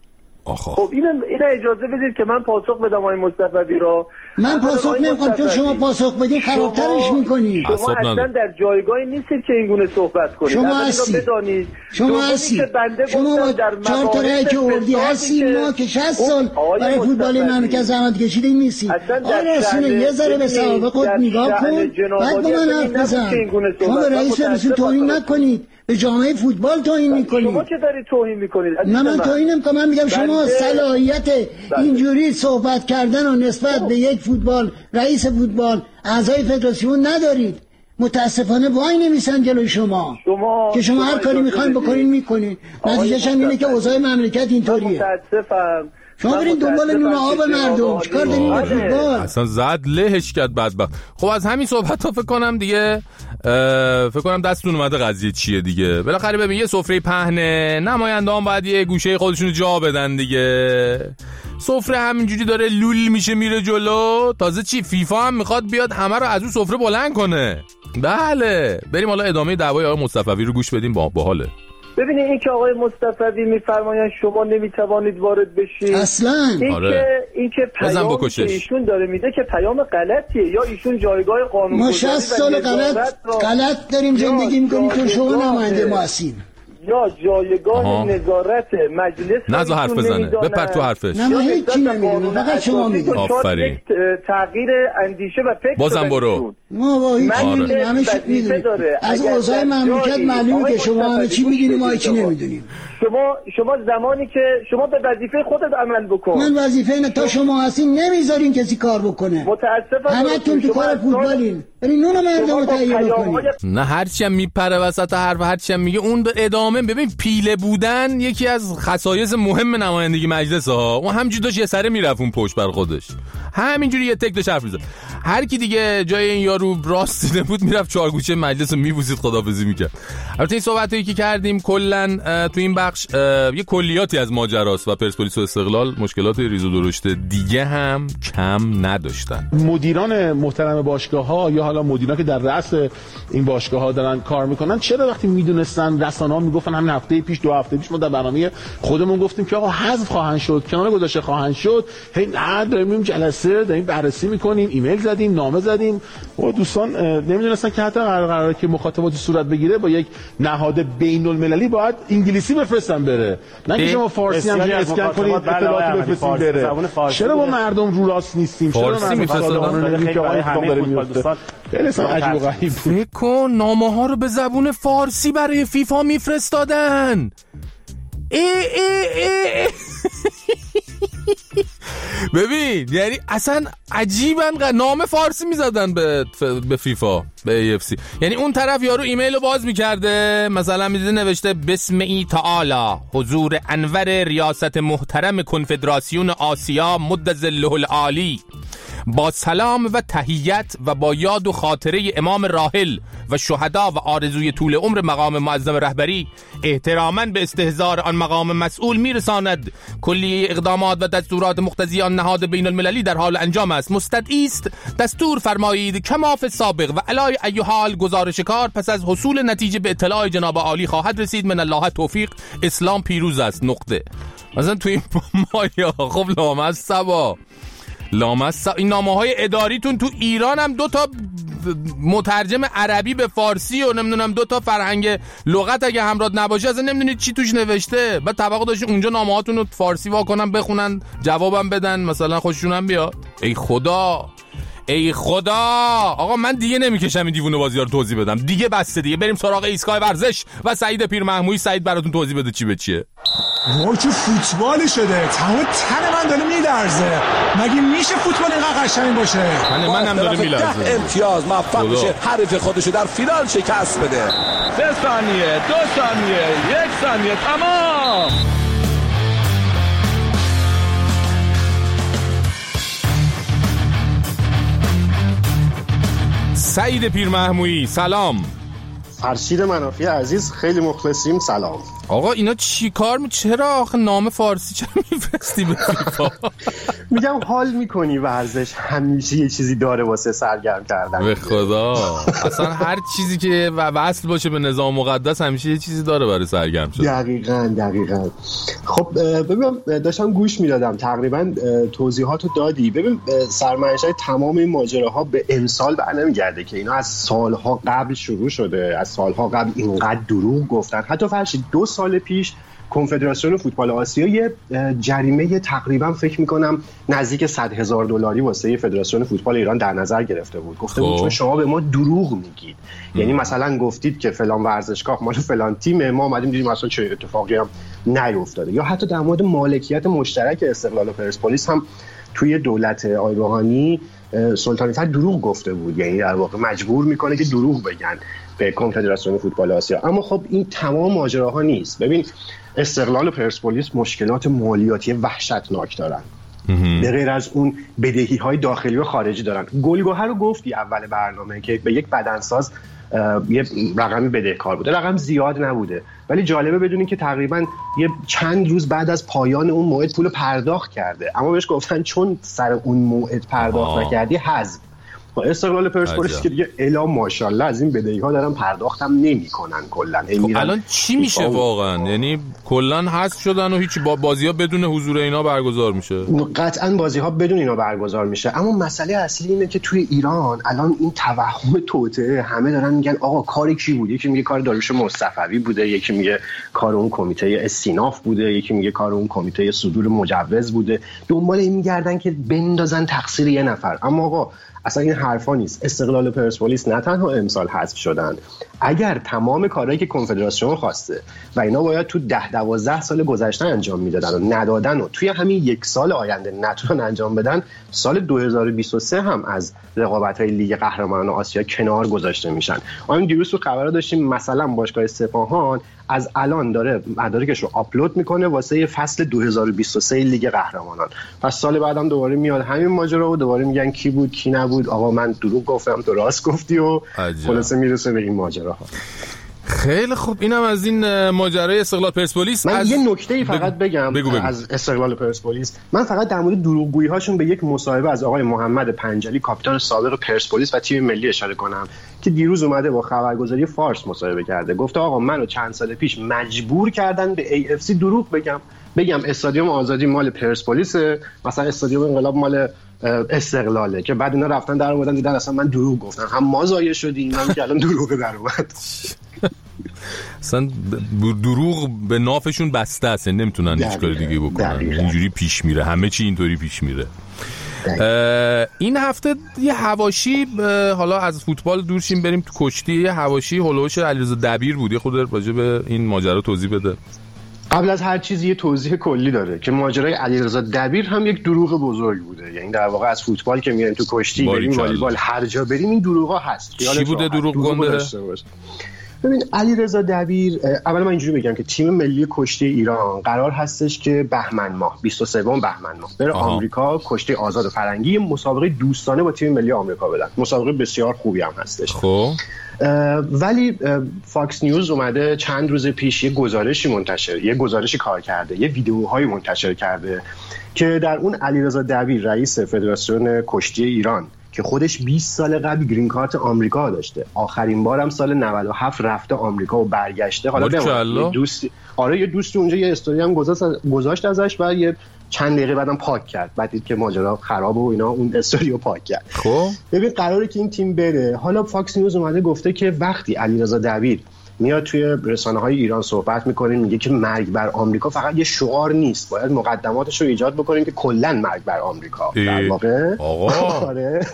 خب این این اجازه بدید که من پاسخ بدم آقای مصطفی را. من پاسخ نمی‌کنم، چون شما پاسخ بدین خرابترش می‌کنی. شما اصلا در جایگاهی نیستید که این گونه صحبت کنید. شما هستی بدانید شما هستی شما با چهار تا رأی که اردی هستی، ما که شصت سال برای فوتبال مملکت زحمت کشیدیم نیستی. آره رسونه یه ذره به سوابق خود نگاه کن، بعد با من حرف بزن. شما به رئیس فدراسیون توهین نکنید، به جامعه فوتبال توهین میکنید. شما که دارید توهین میکنید. نه من توهین نمیکنم، من میگم شما صلاحیت اینجوری صحبت کردن و نسبت به یک فوتبال رئیس فوتبال اعضای فدراسیون ندارید. متاسفانه وای نمیسن جلوی شما, شما که شما هر کاری میخواین بکنین میکنین، نتیجهش هم اینه که اوضاع مملکت اینطوریه. متاسفم. شما برین دنبال نون آب مردم، چیکار دارین با فوتبال؟ اصلا زد لهش کرد بدبخت. خب از همین صحبت ها فکر کنم دیگه فکر کنم دستتون اومده قضیه چیه دیگه. بالاخره ببین یه سفره پهنه، نماینده‌ها باید یه گوشه خودشونو جا بدن دیگه. سفره همینجوری داره لول میشه میره جلو، تازه چی فیفا هم میخواد بیاد همه رو از اون سفره بلند کنه. بله بریم حالا ادامه دعوای آقای مصطفی رو گوش بدیم. با باحاله. ببینید این که آقای مصطفی میفرمایند شما نمیتوانید وارد بشید اصلا این آره. که این که پیامی که ایشون داره میده که پیام غلطیه، یا ایشون جایگاه قانون ما شصت سال غلط غلط داریم زندگی میکنیم که شما نماینده ما هستین، یا جایگاه نظارت مجلس نذار حرف بزنه بپر تو حرفش. نه ما هیچی نمیدونیم، فقط شما میدونید. آفرین. تغییر اندیشه و فکر بازم برو. ما با هیچی نمیدونیم، همه چی میدونیم. از اوضاع مملکت معلومه که شما همه چی میدونیم، ما هیچی نمیدونیم. شما شما زمانی که شما به وظیفه خودت عمل بکن. من وظیفه نه، تا شما هستین نمیذارین کسی کار بکنه. متاسفم همتون تو کار فوتبالین. برین نون مردم رو تهیه بکنید. نه هرچی هم میپره وسط حرف، هرچی هم میگه اون به ادامه. ببین پیله بودن یکی از خصایص مهم نمایندگی مجلس ها. اون همینجوری داشت یه سره میرفت اون پشت بر خودش، همینجوری یه تک داشت حرف میزد. هر کی دیگه جای این یارو راست دیده بود میرفت چارگوشه مجلس رو میبوسید، خداحافظی میکرد. البته این صحبتایی که کردیم کلا تو این بخش یه کلیاتی از ماجراست و پرسپولیس و استقلال مشکلات ریز و درشت دیگه هم کم نداشتن. مدیران محترم باشگاه‌ها یا حالا مدیران که در رأس این باشگاه‌ها دارن کار میکنن، چرا وقتی میدونستن رسانه‌ها میگفتن همین هفته پیش دو هفته پیش ما در برنامه خودمون گفتیم که آقا حذف خواهند شد، کنار گذاشته خواهند شد، هی نه داریم میریم جلسه داریم بررسی میکنیم، ایمیل زدیم، نامه زدیم و دوستان نمیدونستن که حتی قرار قراره که مخاطباتی صورت بگیره با یک نهاد بین‌المللی باید انگلیسی بفرستن بره، نه که شما فارسی هم اسکن کنید اطلاعات بفرستین بره. چرا با مردم رو راست نیستیم؟ چرا فارسی میفرستن که آقای اتفاق داره میفته؟ خیلی عجیب و غریب. فکر کن نامه ها رو به زبون فارسی برای فیفا میفرستادن. ای ای ای ببین یعنی اصلا عجیبن، نامه فارسی میزدن به به فیفا، به ای اف سی. یعنی اون طرف یارو ایمیل رو باز میکرده، مثلا میده نوشته بسم ای تعالی حضور انور ریاست محترم کنفدراسیون آسیا مد ظله العالی با سلام و تحیت و با یاد و خاطره امام راحل و شهدا و آرزوی طول عمر مقام معظم رهبری، احتراما به استحضار آن مقام مسئول میرساند کلیه اقدامات و دستورات مقتضی آن نهاد بین المللی در حال انجام است. مستدعی است دستور فرمایید کما فی السابق و علی ای حال گزارش کار پس از حصول نتیجه به اطلاع جناب عالی خواهد رسید. من الله توفیق. اسلام پیروز است. نقطه. مثلا توی مایا خب لامصب سبا لامصب این نامه‌های اداریتون تو ایران هم دو تا مترجم عربی به فارسی و نمیدونم دو تا فرهنگ لغت اگه همراه نباشه اصلا نمیدونید چی توش نوشته. بعد طبقه داشت اونجا نامه‌هاتون رو فارسی واکنن بخونن جوابم بدن مثلا خوششونم بیاد. ای خدا ای خدا آقا من دیگه نمیکشم این دیوونه بازی‌ها رو توضیح بدم دیگه، بسته دیگه. بریم سراغ ایستگاه ورزش و سعید پیرمحمودی. سعید براتون توضیح بده چی به چیه. وای چه فوتبالی شده، تمام تن من داره میلرزه. مگه میشه فوتبال اینقدر قشنگ باشه؟ من منم داره میلرزه. امتیاز موفق میشه حریف خودشو در فینال شکست بده. سه ثانیه، دو ثانیه، یک ثانیه، تمام. سعید پیرمحمودی سلام. فرشید منافی عزیز خیلی مخلصیم. سلام آقا اینا چی کار می چرا آخه نام فارسی چرا میفرستی به فیفا؟ میگم حال میکنی ورزش همیشه یه چیزی داره واسه سرگرم کردن. به خدا اصلا هر چیزی که وصل باشه به نظام مقدس همیشه یه چیزی داره برای سرگرم شدن. دقیقاً دقیقاً. خب ببین داشتم گوش میدادم تقریبا توضیحاتو دادی. ببین سرمنشأ تمام این ماجراها به امسال برنمیگرده که اینا از سالها قبل شروع شده، از سالها قبل اینقدر دروغ گفتن. حتی فرشید دو سال پیش کنفدراسیون فوتبال آسیا یه جریمه تقریبا فکر میکنم نزدیک صد هزار دلاری واسه فدراسیون فوتبال ایران در نظر گرفته بود. گفته بود که شما به ما دروغ میگید. یعنی مثلا گفتید که فلان ورزشگاه مال فلان تیمه، ما اومدیم دیدیم اصلا چه اتفاقی هم نیفتاده. یا حتی در مورد مالکیت مشترک استقلال و پرسپولیس هم توی دولت آقای روحانی سلطانی فر دروغ گفته بود. یعنی در واقع مجبور میکنه که دروغ بگن به کنفدراسیون فوتبال آسیا. اما خب این تمام ماجراها نیست. ببین استقلال و پرسپولیس مشکلات مالیاتی وحشتناک دارن. به غیر از اون بدهی‌های داخلی و خارجی دارن. گلگهر رو گفتی اول برنامه که به یک بدنساز یه رقمی بدهکار بوده. رقم زیاد نبوده ولی جالبه بدونین که تقریبا یه چند روز بعد از پایان اون موعد پول پرداخت کرده، اما بهش گفتن چون سر اون موعد پرداخت نکردی حذف. با استقلال پرسپولیس که دیگه الا ماشاءالله از این بدهی‌ها دارن پرداختم نمی‌کنن کلاً. خب الان چی میشه واقعا؟ یعنی کلاً حذف شدن و هیچ بازی‌ها بدون حضور اینا برگزار میشه؟ قطعاً بازی‌ها بدون اینا برگزار میشه. اما مسئله اصلی اینه که توی ایران الان این توهم توطئه همه دارن میگن آقا کاری کی بود؟ یکی میگه کار داریوش مصطفی بوده، یکی میگه کار اون کمیته استیناف بوده، یکی میگه کار اون کمیته صدور مجوز بوده. دنبال این میگردن که بندازن تقصیر یه نفر. اما آقا اصلا این حرفا نیست. استقلال و پرسپولیس نه تنها امسال حذف شدن، اگر تمام کارهایی که کنفدراسیون خواسته و اینا باید تو ده دوازده سال گذشته انجام میدادن و ندادن و توی همین یک سال آینده نتونن انجام بدن، سال دو هزار و بیست و سه هم از رقابت‌های لیگ قهرمانان آسیا کنار گذاشته میشن. ما این دیروز تو خبرها داشتیم مثلا باشگاه سپاهان از الان داره مدارکش رو آپلود میکنه واسه فصل دو هزار و بیست و سه لیگ قهرمانان. پس سال بعدم دوباره میاد همین ماجرا و دوباره میگن کی بود کی نبود، آقا من دروغ گفتم تو راست گفتی و خلاصه میرسه به این ماجراها. خیلی خوب اینم از این ماجرای استقلال پرسپولیس. من از... یه نکته‌ای فقط بگم بگو بگو. از استقلال پرسپولیس. من فقط در مورد دروغگویی هاشون به یک مصاحبه از آقای محمد پنجلی کاپیتان سابق پرسپولیس و تیم ملی اشاره کنم که دیروز اومده با خبرگزاری فارس مصاحبه کرده. گفته آقا منو چند سال پیش مجبور کردن به ای اف سی دروغ بگم بگم استادیوم آزادی مال پرسپولیس، مثلا استادیوم انقلاب مال استقلاله، که بعد اینا رفتن در آوردن دیدن اصلا من دروغ گفتم، هم ما ضایع شدیم هم که الان دروغ در اومد. اصلا دروغ به نافشون بسته است، نمیتونن هیچ کاری دیگه بکنن. اینجوری پیش میره، همه چی اینطوری پیش میره. این هفته یه حواشی، حالا از فوتبال دور شیم بریم تو کشتی، یه حواشی هولوش علیرضا دبیر بود. یه خود راجع به این ماجرا توضیح بده. قبل از هر چیزی یه توضیح کلی داره که ماجرای علیرضا دبیر هم یک دروغ بزرگ بوده. یعنی در واقع از فوتبال که میریم تو کشتی، بریم والیبال، هر جا بریم این دروغا هست. چی بوده دروغ گنده؟ ببین علیرضا دبیر، اول من اینجوری بگم که تیم ملی کشتی ایران قرار هستش که بهمن ماه بیست و سه بهمن ماه بره آها. آمریکا کشتی آزاد فرنگی مسابقه دوستانه با تیم ملی آمریکا بدن. مسابقه بسیار خوبی هم هستش. خب ولی فاکس نیوز اومده چند روز پیش یه گزارشی منتشر یه گزارشی کار کرده، یه ویدیوهایی منتشر کرده که در اون علیرضا دبیر رئیس فدراسیون کشتی ایران که خودش بیست سال قبل گرین کارت آمریکا داشته، آخرین بارم سال نود و هفت رفته آمریکا و برگشته. حالا به دوستی آره یه دوستی اونجا یه استوری هم گذاشت گذاشت ازش و یه چند دقیقه بعدم پاک کرد. بعد دید که ماجرا خرابه و اینا اون استوریو پاک کرد. خب ببین قراره که این تیم بره. حالا فاکس نیوز اومده گفته که وقتی علیرضا دبیر میاد توی رسانه‌های ایران صحبت می‌کنه میگه که مرگ بر آمریکا فقط یه شعار نیست، باید مقدماتش رو ایجاد بکنیم که کلاً مرگ بر آمریکا. در واقع آره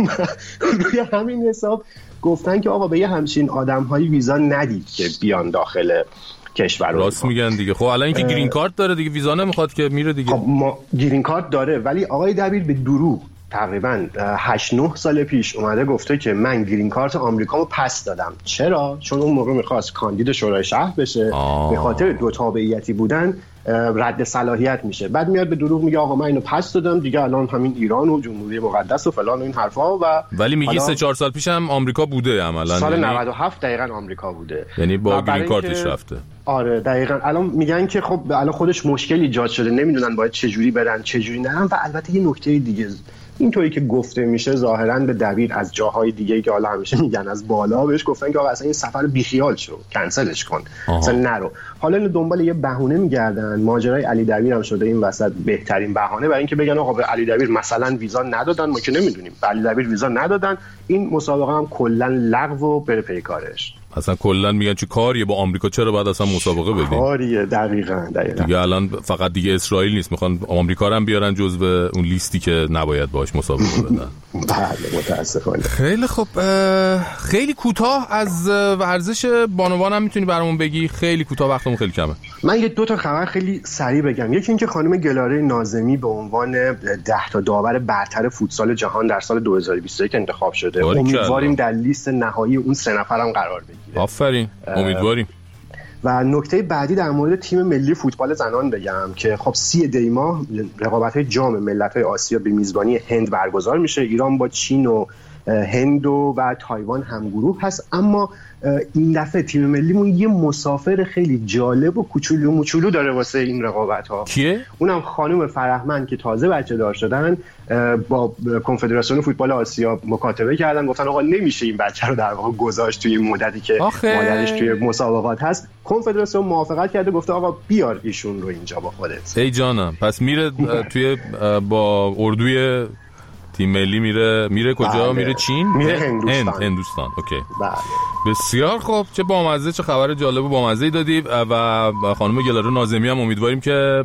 روی همین حساب گفتن که آقا به یه همچین آدم‌هایی ویزا ندید که بیان داخل کشور. راست میگن دیگه. خب الان اینکه گرین کارت داره دیگه ویزا نمیخواد که میره دیگه. خب ما گرین کارت داره ولی آقای دبیر به دروغ تقریبا هشت نه سال پیش اومده گفته که من گرین کارت آمریکامو پس دادم. چرا؟ چون اون موقع میخواست کاندید شورای شهر بشه، به خاطر دو تابعیتی بودن رد صلاحیت میشه. بعد میاد به دروغ میگه آقا من اینو پس دادم دیگه، الان همین ایران و جمهوری مقدس و فلان و این حرفا. و ولی میگی سه چهار سال پیش هم آمریکا بوده عملاً. سال یعنی... نود و هفت دقیقاً آمریکا بوده، یعنی با گرین کارتش که... رفته. آره دقیقاً. الان میگن که خب الان خودش مشکل ایجاد شده، نمیدونن باید چه جوری برن چه جوری نرن. و البته یه نکته دیگه اینطوری که گفته میشه ظاهراً به دبیر از جاهای دیگه‌ای که حالا همیشه میگن از بالا بهش گفتن که آقا اصلا این سفر بیخیال شو، کنسلش کن، اصلا نرو. حالا اینو دنبال یه بهونه میگردن. ماجرای علی دبیر هم شده این وسط بهترین بهانه برای اینکه بگن آقا به علی دبیر مثلا ویزا ندادن، ما که نمیدونیم. به علی دبیر ویزا ندادن، این مسابقه هم کلا لغو و بره پی کارش. اصلا کلا میگن چه کاریه با آمریکا، چرا بعد اصلا مسابقه بدیم؟ کاریه دقیقاً دقیقاً. دیگه الان فقط دیگه اسرائیل نیست، میخوان آمریکا رو هم بیارن جزو اون لیستی که نباید باش مسابقه بدن. بله متاسفانه. خیلی خب، خیلی کوتاه از ورزش بانوان هم میتونی برامون بگی؟ خیلی کوتاه، وقتمون خیلی کمه. من یه دو تا خبر خیلی سریع بگم. یکی اینکه خانم گلاره ناظمی به عنوان ده تا داور برتر فوتسال جهان در سال دو هزار و بیست و یک انتخاب شده. امیدواریم در لیست نهایی اون سه نفرم قرار بگیره. آفرین، امیدواریم. و نکته بعدی در مورد تیم ملی فوتبال زنان بگم که خب سی دی ماه رقابت‌های جام ملت‌های آسیا به میزبانی هند برگزار میشه. ایران با چین و هند و تایوان همگروه هست. اما این دفعه تیم ملیمون یه مسافر خیلی جالب و کوچولو موچولو داره واسه این رقابت‌ها. کیه؟ اونم خانم فرهمند که تازه بچه دار شدن با کنفدراسیون فوتبال آسیا مکاتبه کردن، گفتن آقا نمیشه این بچه رو در واقع گذاشت توی این مدتی که آخه. مادرش توی مسابقات هست. کنفدراسیون موافقت کرده، گفته آقا بیار ایشون رو اینجا با خودت. ای جانم، پس میره توی با اردوی تیم ملی میره میره کجا؟ بله. میره چین؟ میره هندوستان. هند. هندوستان. اوکی. بله. بسیار خوب، چه بامزه، چه خبر جالب و بامزه‌ای دادی. و خانم گلاره ناظمی هم امیدواریم که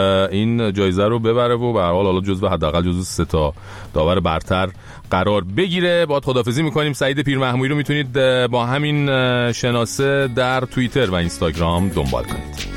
این جایزه رو ببره و به هر حال حالا جزو حداقل جزو سه تا داور برتر قرار بگیره. باهات خداحافظی می‌کنیم. سعید پیرمحمودی رو میتونید با همین شناسه در توییتر و اینستاگرام دنبال کنید.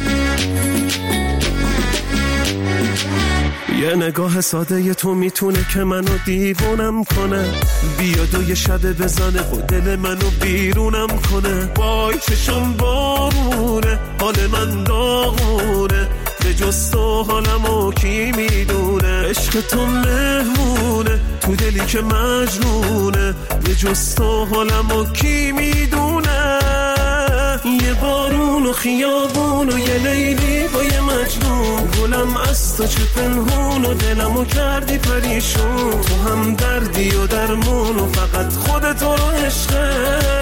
یه نگاه ساده تو میتونه که منو دیوونم کنه، بیاد و یه شده بزنه و دل منو بیرونم کنه. وای چشم بارونه، حال من داغونه، به جز تو حالمو کی میدونه. عشق تو مهمونه تو دلی که مجنونه، به جز تو حالمو کی میدونه. یه بارون و خیابون و یه لیلی با یه مجنون، گلم از تو چه پنهون و دلمو کردی پریشون. تو هم دردی و درمون و فقط خودت رو عشقه.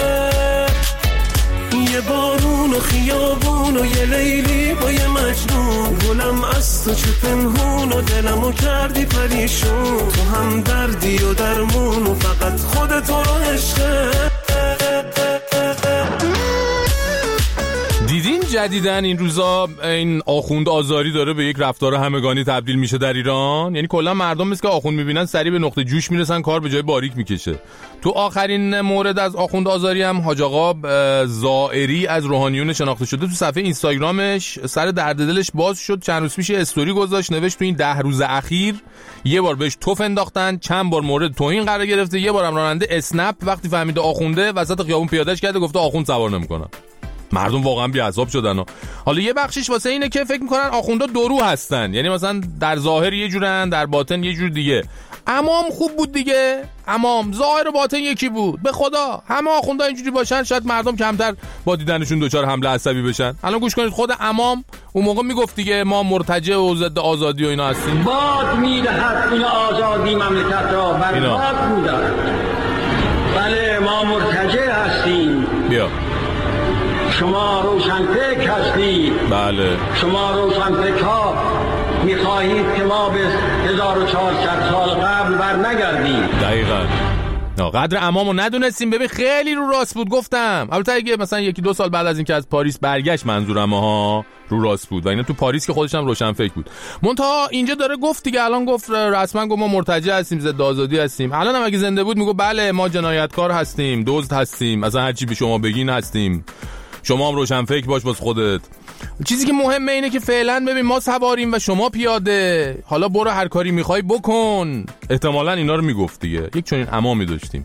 یه بارون و خیابون و یه لیلی با یه مجنون، گلم از تو چه پنهون و دلمو کردی پریشون. تو هم دردی و درمون و فقط خودت رو عشقه. جدیدن این روزا این آخوند آزاری داره به یک رفتار همگانی تبدیل میشه در ایران؟ یعنی کلا مردم مثل که آخوند میبینن سریع به نقطه جوش میرسن، کار به جای باریک میکشه. تو آخرین مورد از آخوند آزاری هم حاج آقا زائری از روحانیون شناخته شده تو صفحه اینستاگرامش سر درد دلش باز شد. چند روز پیش استوری گذاشت، نوشت تو این ده روز اخیر یه بار بهش توف انداختن، چند بار مورد توهین قرار گرفته، یه بارم راننده اسنپ وقتی فهمیده آخونده وسط خیابون پیادهش کرده گفته آخوند سوار نمی‌کنم. مردم واقعا بی‌عصاب شدن. حالا یه بخشش واسه اینه که فکر می‌کنن آخوندا درو هستن، یعنی مثلا در ظاهر یه جورن در باطن یه جور دیگه. امام خوب بود دیگه، امام ظاهر و باطن یکی بود. به خدا همه آخوندا اینجوری باشن شاید مردم کمتر با دیدنشون دوچار حمله عصبی بشن. الان گوش کنید، خود امام اون موقع میگفت دیگه ما مرتجع و ضد آزادی و اینا هستیم. باد میدهد این آزادی مملکت را بر باد میدهد. بله ما مرتجع هستیم. بیا شما روشنفکر هستید. بله شما روشنفکر ها میخواهید که ما به هزار و چهارصد سال قبل بر نگردیم. دقیقاً. قدر امامو ندونستیم. ببین خیلی رو راست بود گفتم. البته اگه مثلا یکی دو سال بعد از اینکه از پاریس برگشت منظورم ها رو راست بود و اینا تو پاریس که خودش هم روشن فکر بود. منتها اینجا داره گفت دیگه، الان گفت رسما گفت ما مرتجع هستیم، ضد آزادی هستیم. الان هم اگه زنده بود میگه بله ما جنایتکار هستیم، دزد هستیم، مثلا هر چی به شما بگین هستیم. شما هم روشن فکر باش باز خودت. چیزی که مهمه اینه که فعلا ببین ما سواریم و شما پیاده، حالا برو هر کاری میخوای بکن. احتمالاً اینا رو میگفت دیگه. یک چنین امامی داشتیم.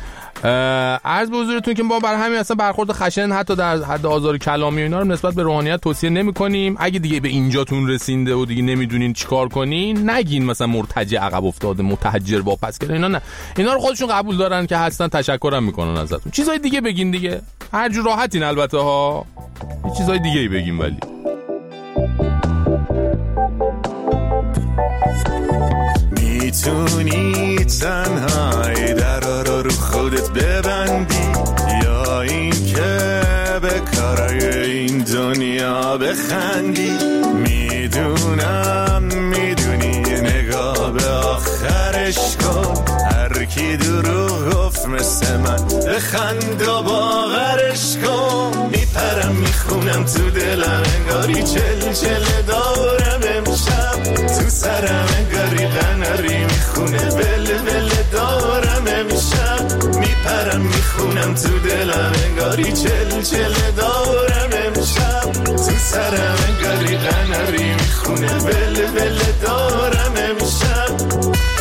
عرض به حضورتون که ما بر همین اصلا برخورد خشن حتی در حد آزار کلامی و اینا رو نسبت به روحانیت توصیه نمی‌کنیم. اگه دیگه به اینجاتون رسیده و دیگه نمیدونین چیکار کنین، نگین مثلا مرتجع عقب افتاده، متحجر واپس کرده. اینا نه، اینا رو خودشون قبول دارن که هستن، تشکرم میکنن ازتون. چیزای دیگه بگین دیگه، هر جور راحتین البته ها، یه چیزای دیگه ای بگین. ولی میتونی تنهایی درا رو رو خودت ببندی، یا این که به کارای این دنیا بخندی. میدونم میدونی نگاه به آخرش کن، هر کی دروغ گفت مثل من بخند و باورش کن. میپرم میخونم تو دلم انگاری چل چل دارم امشب، تو سرم انگاری قناری میخونه بل بل دارم امشب. میپرم میخونم تو دلم انگاری چل چل دارم امشب، تو سرم انگاری قناری میخونه بل بل دارم امشب.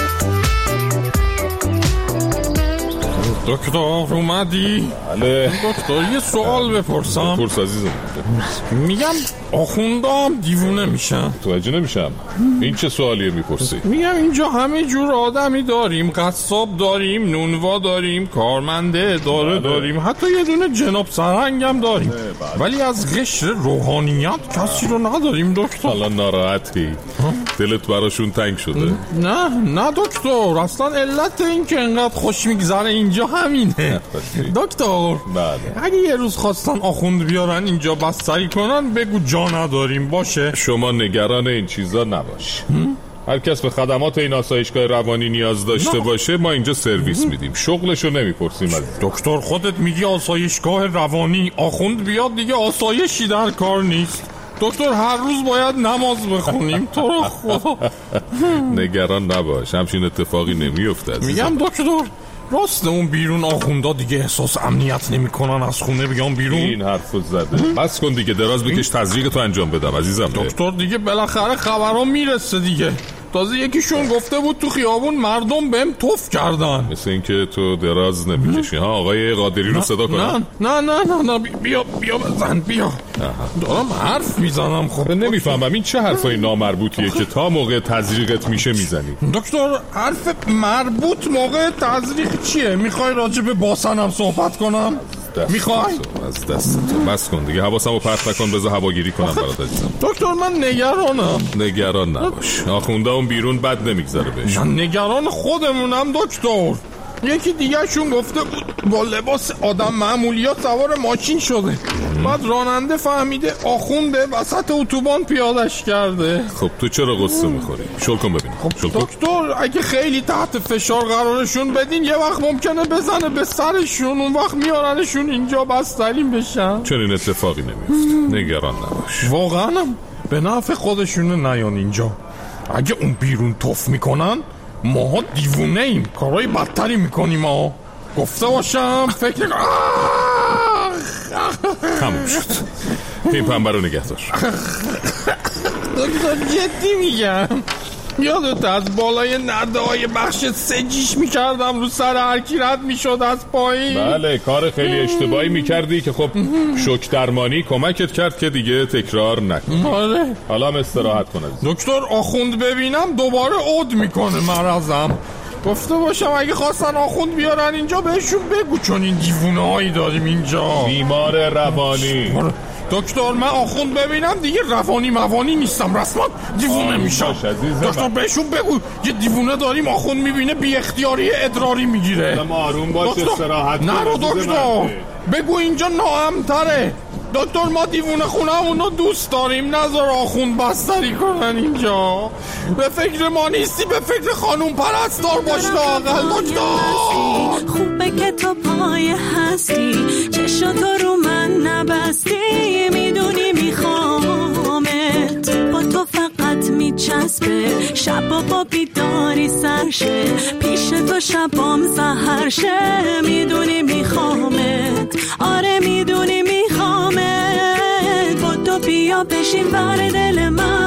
دکتر اومدی؟ بله دکتر یه سوال بپرسم؟ بپرس عزیزم. میگم آخوندام دیوونه میشن. توجه نمیشم این چه سوالیه میپرسی؟ میگم اینجا همه جور آدمی داریم، قصاب داریم، نونوا داریم، کارمنده داره داریم، حتی یه دونه جناب سرهنگم داریم، ولی از قشر روحانیت کسی رو نداریم دکتر. حالا ناراحتی؟ دلت براشون تنگ شده؟ نه نه دکتر، اصلا علت این که انقدر خوش میگذره اینجا همینه دکتر. بله. اگه یه روز خواستن آخوند بیارن اینجا بستری کنن بگو جا نداریم باشه. شما نگران این چیزا نباش. هر کس به خدمات این آسایشگاه روانی نیاز داشته نه. باشه ما اینجا سرویس میدیم، شغلشو نمیپرسیم از دکتر. خودت میگی آسایشگاه روانی، آخوند بیاد دیگه آسایشی در کار نیست دکتر. هر روز باید نماز بخونیم تو رو خدا. نگران نباش، همچین اتفاقی نمیفته. میگم دکتر راست اون بیرون آخوندا دیگه احساس امنیت نمیکنن از خونه بیان بیرون. این حرفو زده. بس کن دیگه، دراز بکش تزریق تو انجام بدم عزیزم. دکتر دیگه بالاخره خبرها میرسه دیگه. تازه یکیشون گفته بود تو خیابون مردم بهم توف کردن. مثل اینکه تو دراز نمیکشی ها. آقای قادری رو صدا کنم. نه نه نه نه بیا بیا بزن بیا. دارم حرف میزنم. خب نمیفهمم این چه حرفای نامربوطیه که تا موقع تزریقت میشه میزنی. دکتر حرف مربوط موقع تزریق چیه؟ میخوای راجع به باسنم صحبت کنم؟ میخوای؟ از دست تو بس کن دیگه، حواسمو پرت نکن، بذار هواگیری کنم برات عزیزم. دکتر من نگرانم. نگران نباش، آخونده اون بیرون بد نمیگذره بهش. من نگران خودمونم دکتر. یکی دیگه شون گفته بود با لباس آدم معمولیات سوار ماشین شده، بعد راننده فهمیده آخونده وسط اتوبان پیادش کرده. خب تو چرا قصه میخوری؟ شل کن ببینیم. خب دکتر اگه خیلی تحت فشار قرارشون بدین یه وقت ممکنه بزنه به سرشون، اون وقت میارنشون اینجا بسترین بشن. چنین اتفاقی نمیفته، نگران نباش. واقعا به نفع خودشونه نیان اینجا. اگه اون بیرون توف میکنن ماها دیوونه ایم، کارهای بدتری میکنیم. ها گفته باشم فکر تموم شد. این پنبه رو نگه دار. دکتر جدی میگم، یادت از بالای نرده های بخش سجیش میکردم رو سر هرکی رد میشد از پایین؟ بله کار خیلی اشتباهی میکردی که خب شوک درمانی کمکت کرد که دیگه تکرار نکنی. آره حالا هم استراحت کنه. دکتر آخوند ببینم دوباره عود میکنه مرضم. گفته باشم اگه خواستن آخوند بیارن اینجا بهشون بگو، چون این دیوونه هایی داریم اینجا. بیمار روانی. دکتر من آخوند ببینم دیگه روانی موانی نیستم، رسما دیوونه میشم. دکتر بهشون بگو یه دیوونه داریم آخوند میبینه بی اختیاری ادراری میگیره. آروم باش، استراحت کن. نرو دکتر بگو اینجا ناامن‌تره. دکتر ما دیوونه خونه اونو دوست داریم، نذار آخوند بستری کنن اینجا. به فکر ما نیستی، به فکر خانوم پرستار باش لااقل. دکتر خوبه که تو پای هستی، چشم تو رو من نبستی، میدونی میخوامت، با تو فقط میچسبه، شبا با بیداری سرشه، پیش تو شبام سهرشه، میدونی میخوامت، آره میدونی میخوامت، با تو بیا بشین بر دل من.